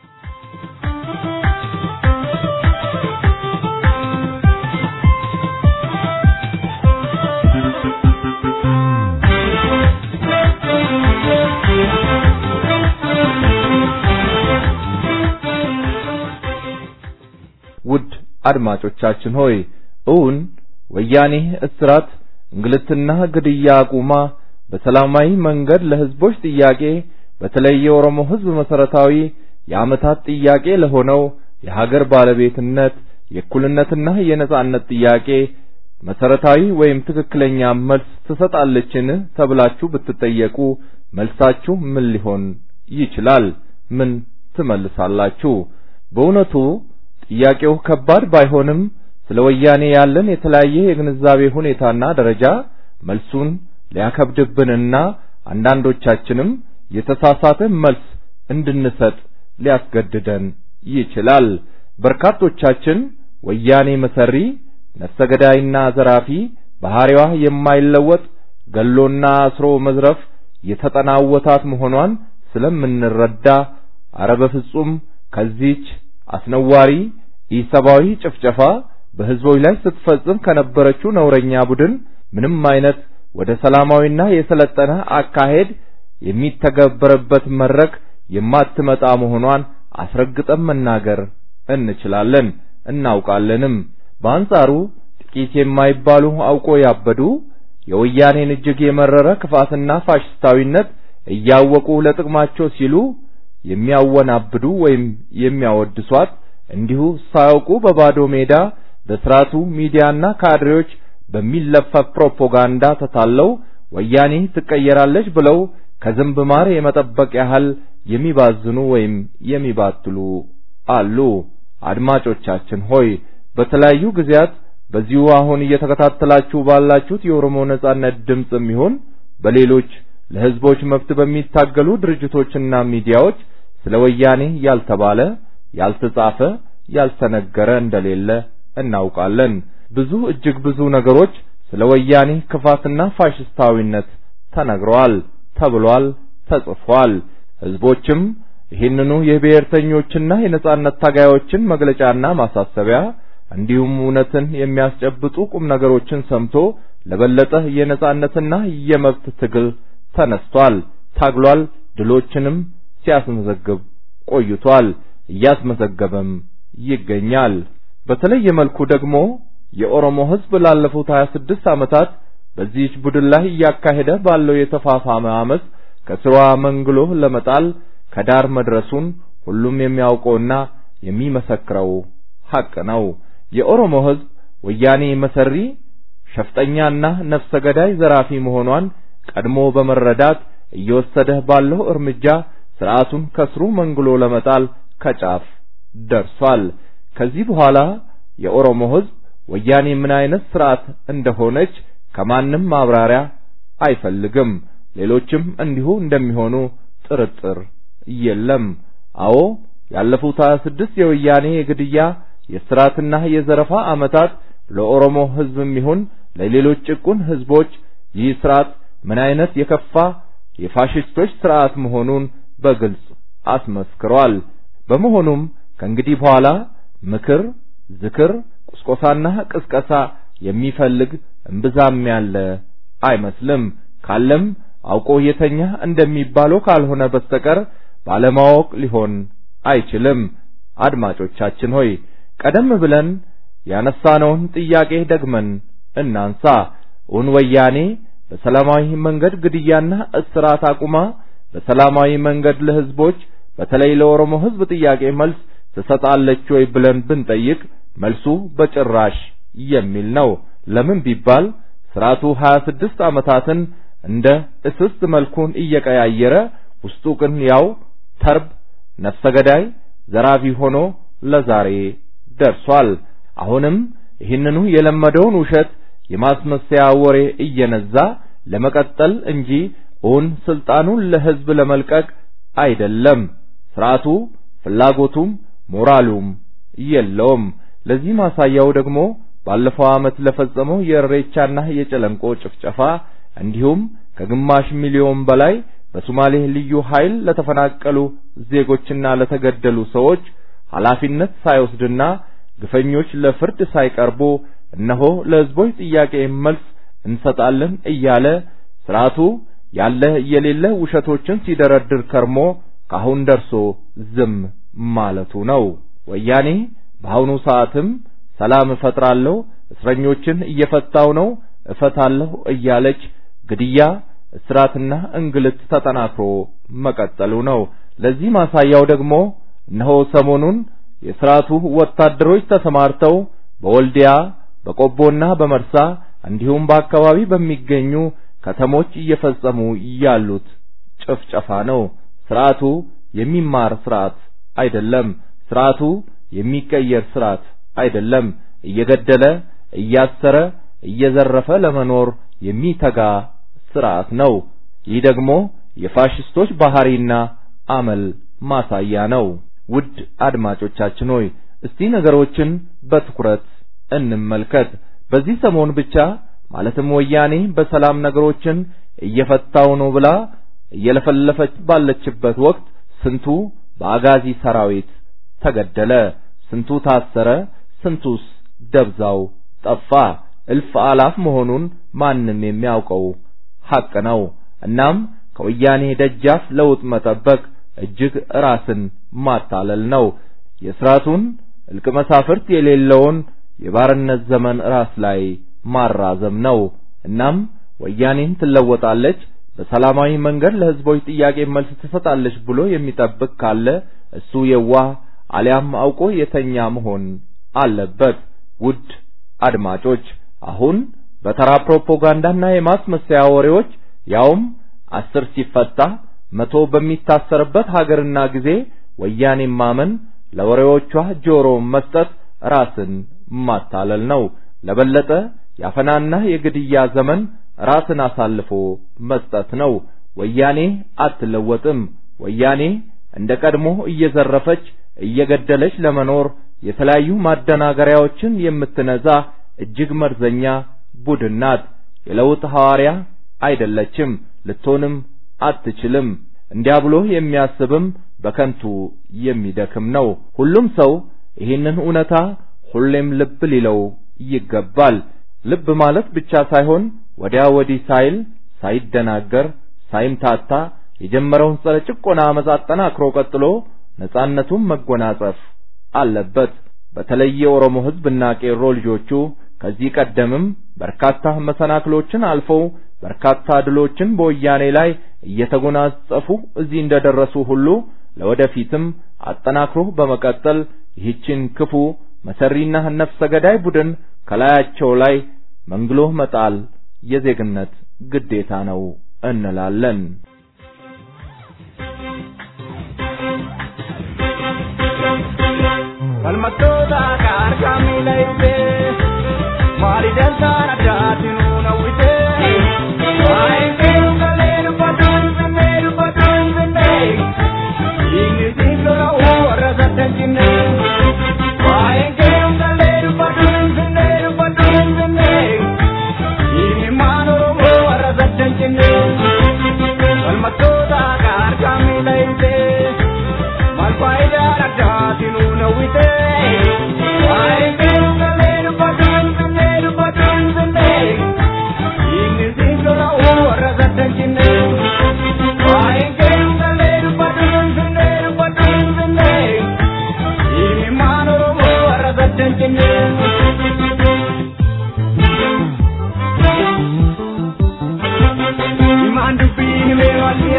C: ውድ አድማጮቻችን ሆይ እውን ወያኔ እስራት፣ እንግልትና ግድያ አቁማ በሰላማዊ መንገድ ለህዝቦች ጥያቄ በተለይ የኦሮሞ ህዝብ መሰረታዊ የአመታት ጥያቄ ለሆነው የሀገር ባለቤትነት፣ የእኩልነትና የነጻነት ጥያቄ መሰረታዊ ወይም ትክክለኛ መልስ ትሰጣለችን ተብላችሁ ብትጠየቁ መልሳችሁ ምን ሊሆን ይችላል? ምን ትመልሳላችሁ? በእውነቱ ጥያቄው ከባድ ባይሆንም ስለ ወያኔ ያለን የተለያየ የግንዛቤ ሁኔታና ደረጃ መልሱን ሊያከብድብንና አንዳንዶቻችንም የተሳሳተ መልስ እንድንሰጥ ሊያስገድደን ይችላል። በርካቶቻችን ወያኔ መሰሪ፣ ነፍሰ ገዳይና ዘራፊ፣ ባህሪዋ የማይለወጥ ገሎና አስሮ መዝረፍ የተጠናወታት መሆኗን ስለምንረዳ አረ በፍጹም ከዚች አስነዋሪ ኢሰባዊ ጭፍጨፋ በህዝቦች ላይ ስትፈጽም ከነበረችው ነውረኛ ቡድን ምንም አይነት ወደ ሰላማዊና የሰለጠነ አካሄድ የሚተገበረበት መድረክ የማትመጣ መሆኗን አስረግጠን መናገር እንችላለን፣ እናውቃለንም። በአንጻሩ ጥቂት የማይባሉ አውቆ ያበዱ የወያኔን እጅግ የመረረ ክፋትና ፋሽስታዊነት እያወቁ ለጥቅማቸው ሲሉ የሚያወናብዱ ወይም የሚያወድሷት እንዲሁ ሳያውቁ በባዶ ሜዳ በስራቱ ሚዲያና ካድሬዎች በሚለፈፍ ፕሮፓጋንዳ ተታለው ወያኔ ትቀየራለች ብለው ከዝንብ ማር የመጠበቅ ያህል የሚባዝኑ ወይም የሚባትሉ አሉ። አድማጮቻችን ሆይ በተለያዩ ጊዜያት በዚሁ አሁን እየተከታተላችሁ ባላችሁት የኦሮሞ ነጻነት ድምጽም ይሁን በሌሎች ለህዝቦች መብት በሚታገሉ ድርጅቶችና ሚዲያዎች ስለ ወያኔ ያልተባለ፣ ያልተጻፈ፣ ያልተነገረ እንደሌለ እናውቃለን። ብዙ እጅግ ብዙ ነገሮች ስለ ወያኔ ክፋትና ፋሽስታዊነት ተነግረዋል፣ ተብሏል፣ ተጽፏል። ህዝቦችም ይህንኑ የብሔርተኞችና የነጻነት ታጋዮችን መግለጫና ማሳሰቢያ እንዲሁም እውነትን የሚያስጨብጡ ቁም ነገሮችን ሰምቶ ለበለጠ የነጻነትና የመብት ትግል ተነስቷል፣ ታግሏል፣ ድሎችንም ሲያስመዘግብ ቆይቷል፣ እያስመዘገበም ይገኛል። በተለየ መልኩ ደግሞ የኦሮሞ ህዝብ ላለፉት 26 ዓመታት በዚህች ቡድን ላይ ያካሄደ ባለው የተፋፋመ አመጽ ከስሯ መንግሎ ለመጣል ከዳር መድረሱን ሁሉም የሚያውቀውና የሚመሰክረው ሐቅ ነው። የኦሮሞ ህዝብ ወያኔ መሰሪ፣ ሸፍጠኛና ነፍሰ ገዳይ ዘራፊ መሆኗን ቀድሞ በመረዳት እየወሰደ ባለው እርምጃ ስርዓቱን ከስሩ መንግሎ ለመጣል ከጫፍ ደርሷል። ከዚህ በኋላ የኦሮሞ ህዝብ ወያኔ ምን አይነት ስርዓት እንደሆነች ከማንም ማብራሪያ አይፈልግም። ሌሎችም እንዲሁ እንደሚሆኑ ጥርጥር የለም። አዎ ያለፉት 26 የወያኔ የግድያ የስራትና የዘረፋ ዓመታት ለኦሮሞ ህዝብም ይሁን ለሌሎች ጭቁን ህዝቦች ይህ ስርዓት ምን አይነት የከፋ የፋሽስቶች ስርዓት መሆኑን በግልጽ አስመስክሯል። በመሆኑም ከእንግዲህ በኋላ ምክር፣ ዝክር፣ ቁስቆሳና ቅስቀሳ የሚፈልግ እምብዛም ያለ አይመስልም። ካለም አውቆ የተኛ እንደሚባለው ካልሆነ በስተቀር ባለማወቅ ሊሆን አይችልም። አድማጮቻችን ሆይ ቀደም ብለን ያነሳነውን ጥያቄ ደግመን እናንሳ። ወያኔ በሰላማዊ መንገድ ግድያና እስራት አቁማ በሰላማዊ መንገድ ለህዝቦች በተለይ ለኦሮሞ ህዝብ ጥያቄ መልስ ትሰጣለች ወይ ብለን ብንጠይቅ መልሱ በጭራሽ የሚል ነው። ለምን ቢባል ስርዓቱ 26 ዓመታትን እንደ እስስት መልኩን እየቀያየረ ውስጡ ግን ያው ተርብ ነፍሰ ገዳይ ዘራፊ ሆኖ ለዛሬ ደርሷል። አሁንም ይህንኑ የለመደውን ውሸት የማስመሰያ ወሬ እየነዛ ለመቀጠል እንጂ ስልጣኑን ለህዝብ ለመልቀቅ አይደለም። ስርዓቱ ፍላጎቱም ሞራሉም የለውም። ለዚህ ማሳያው ደግሞ ባለፈው ዓመት ለፈጸመው የእሬቻና የጨለንቆ ጭፍጨፋ እንዲሁም ከግማሽ ሚሊዮን በላይ በሶማሌ ልዩ ኃይል ለተፈናቀሉ ዜጎችና ለተገደሉ ሰዎች ኃላፊነት ሳይወስድና ግፈኞች ለፍርድ ሳይቀርቡ እነሆ ለህዝቦች ጥያቄ መልስ እንሰጣለን እያለ ስርዓቱ ያለ የሌለ ውሸቶችን ሲደረድር ከርሞ ካሁን ደርሶ ዝም ማለቱ ነው። ወያኔ በአሁኑ ሰዓትም ሰላም እፈጥራለሁ፣ እስረኞችን እየፈታው ነው፣ እፈታለሁ እያለች ግድያ፣ እስራትና እንግልት ተጠናክሮ መቀጠሉ ነው። ለዚህ ማሳያው ደግሞ እነሆ ሰሞኑን የስርዓቱ ወታደሮች ተሰማርተው በወልዲያ በቆቦና በመርሳ እንዲሁም በአካባቢ በሚገኙ ከተሞች እየፈጸሙ ያሉት ጭፍጨፋ ነው። ስርዓቱ የሚማር ስርዓት አይደለም። ስርዓቱ የሚቀየር ስርዓት አይደለም። እየገደለ እያሰረ እየዘረፈ ለመኖር የሚተጋ ስርዓት ነው። ይህ ደግሞ የፋሽስቶች ባህሪና አመል ማሳያ ነው። ውድ አድማጮቻችን ሆይ እስቲ ነገሮችን በትኩረት እንመልከት። በዚህ ሰሞን ብቻ ማለትም ወያኔ በሰላም ነገሮችን እየፈታው ነው ብላ እየለፈለፈች ባለችበት ወቅት ስንቱ በአጋዚ ሰራዊት ተገደለ፣ ስንቱ ታሰረ፣ ስንቱስ ደብዛው ጠፋ። እልፍ አላፍ መሆኑን ማንም የሚያውቀው ሐቅ ነው። እናም ከወያኔ ደጃፍ ለውጥ መጠበቅ እጅግ ራስን ማታለል ነው። የስርዓቱን እልቅ መሳፍርት የሌለውን የባርነት ዘመን ራስ ላይ ማራዘም ነው። እናም ወያኔን ትለወጣለች፣ በሰላማዊ መንገድ ለህዝቦች ጥያቄ መልስ ትሰጣለች ብሎ የሚጠብቅ ካለ እሱ የዋህ አሊያም አውቆ የተኛ መሆን አለበት። ውድ አድማጮች አሁን በተራ ፕሮፓጋንዳና የማስመሰያ ወሬዎች ያውም 10 ሲፈታ 100 በሚታሰርበት ሀገርና ጊዜ ወያኔ ማመን ለወሬዎቿ ጆሮ መስጠት ራስን ማታለል ነው። ለበለጠ ያፈናና የግድያ ዘመን ራስን አሳልፎ መስጠት ነው። ወያኔ አትለወጥም። ወያኔ እንደቀድሞ እየዘረፈች እየገደለች ለመኖር የተለያዩ ማደናገሪያዎችን የምትነዛ እጅግ መርዘኛ ቡድን ናት። የለውጥ ሐዋርያ አይደለችም፣ ልትሆንም አትችልም። እንዲያብሎ የሚያስብም በከንቱ የሚደክም ነው። ሁሉም ሰው ይህንን እውነታ ሁሌም ልብ ሊለው ይገባል። ልብ ማለት ብቻ ሳይሆን ወዲያ ወዲህ ሳይል ሳይደናገር ሳይምታታ የጀመረውን ጸረ ጭቆና አመጽ አጠናክሮ ቀጥሎ ነጻነቱን መጎናጸፍ አለበት። በተለይ የኦሮሞ ህዝብና ቄሮ ልጆቹ ከዚህ ቀደምም በርካታ መሰናክሎችን አልፈው በርካታ ድሎችን በወያኔ ላይ እየተጎናጸፉ እዚህ እንደደረሱ ሁሉ ለወደፊትም አጠናክሮ በመቀጠል ይህችን ክፉ መሰሪና ነፍሰ ገዳይ ቡድን ከላያቸው ላይ መንግሎ መጣል የዜግነት ግዴታ ነው እንላለን።
H: Kalmattoota kaarkamii laayitee maali dantaan addaatiin uunawwitee waa'een keenu galee dubbatan finnee.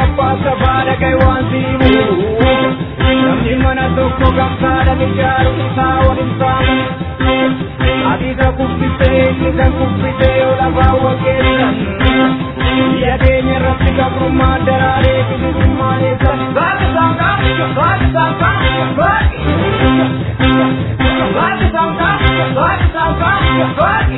H: passa fare che wanzimu namni mana tokko gamsaadha ijaaru isaa waliin saamu adiisa kubbisee kan kubbisee olafaa waggeessan biyya keenya irratti gabrummaa daraaree bilisummaa eessan baati saanqaa baati saanqaa baati baati saanqaa baati saanqaa baati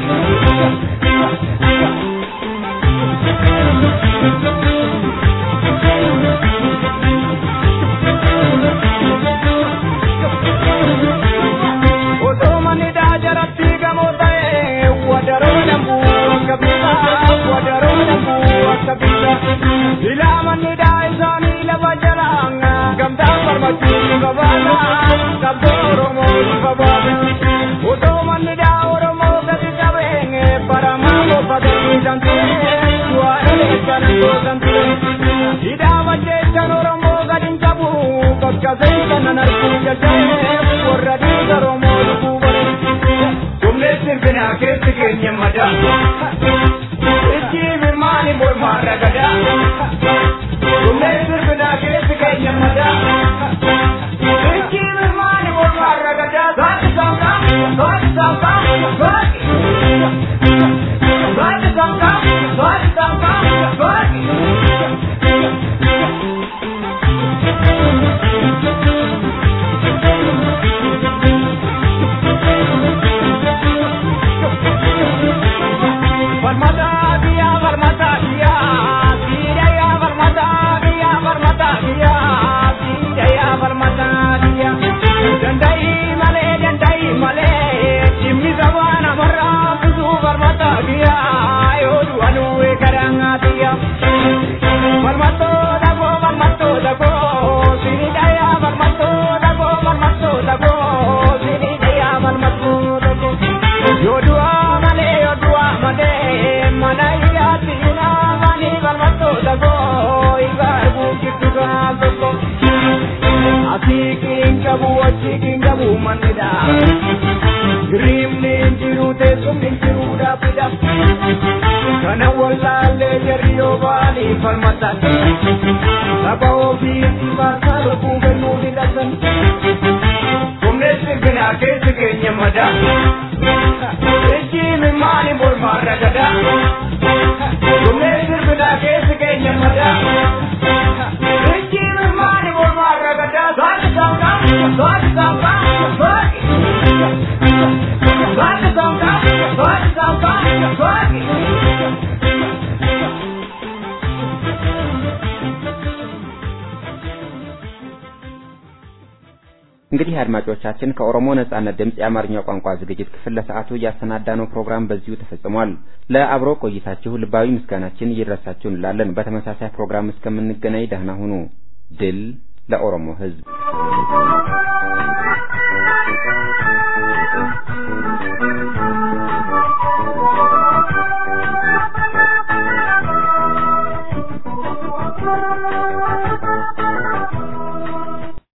G: እንግዲህ አድማጮቻችን ከኦሮሞ ነጻነት ድምጽ የአማርኛ ቋንቋ ዝግጅት ክፍል ለሰዓቱ ያሰናዳነው ፕሮግራም በዚሁ ተፈጽሟል። ለአብሮ ቆይታችሁ ልባዊ ምስጋናችን ይድረሳችሁ እንላለን። በተመሳሳይ ፕሮግራም እስከምንገናኝ ደህና ሁኑ። ድል ለኦሮሞ ሕዝብ።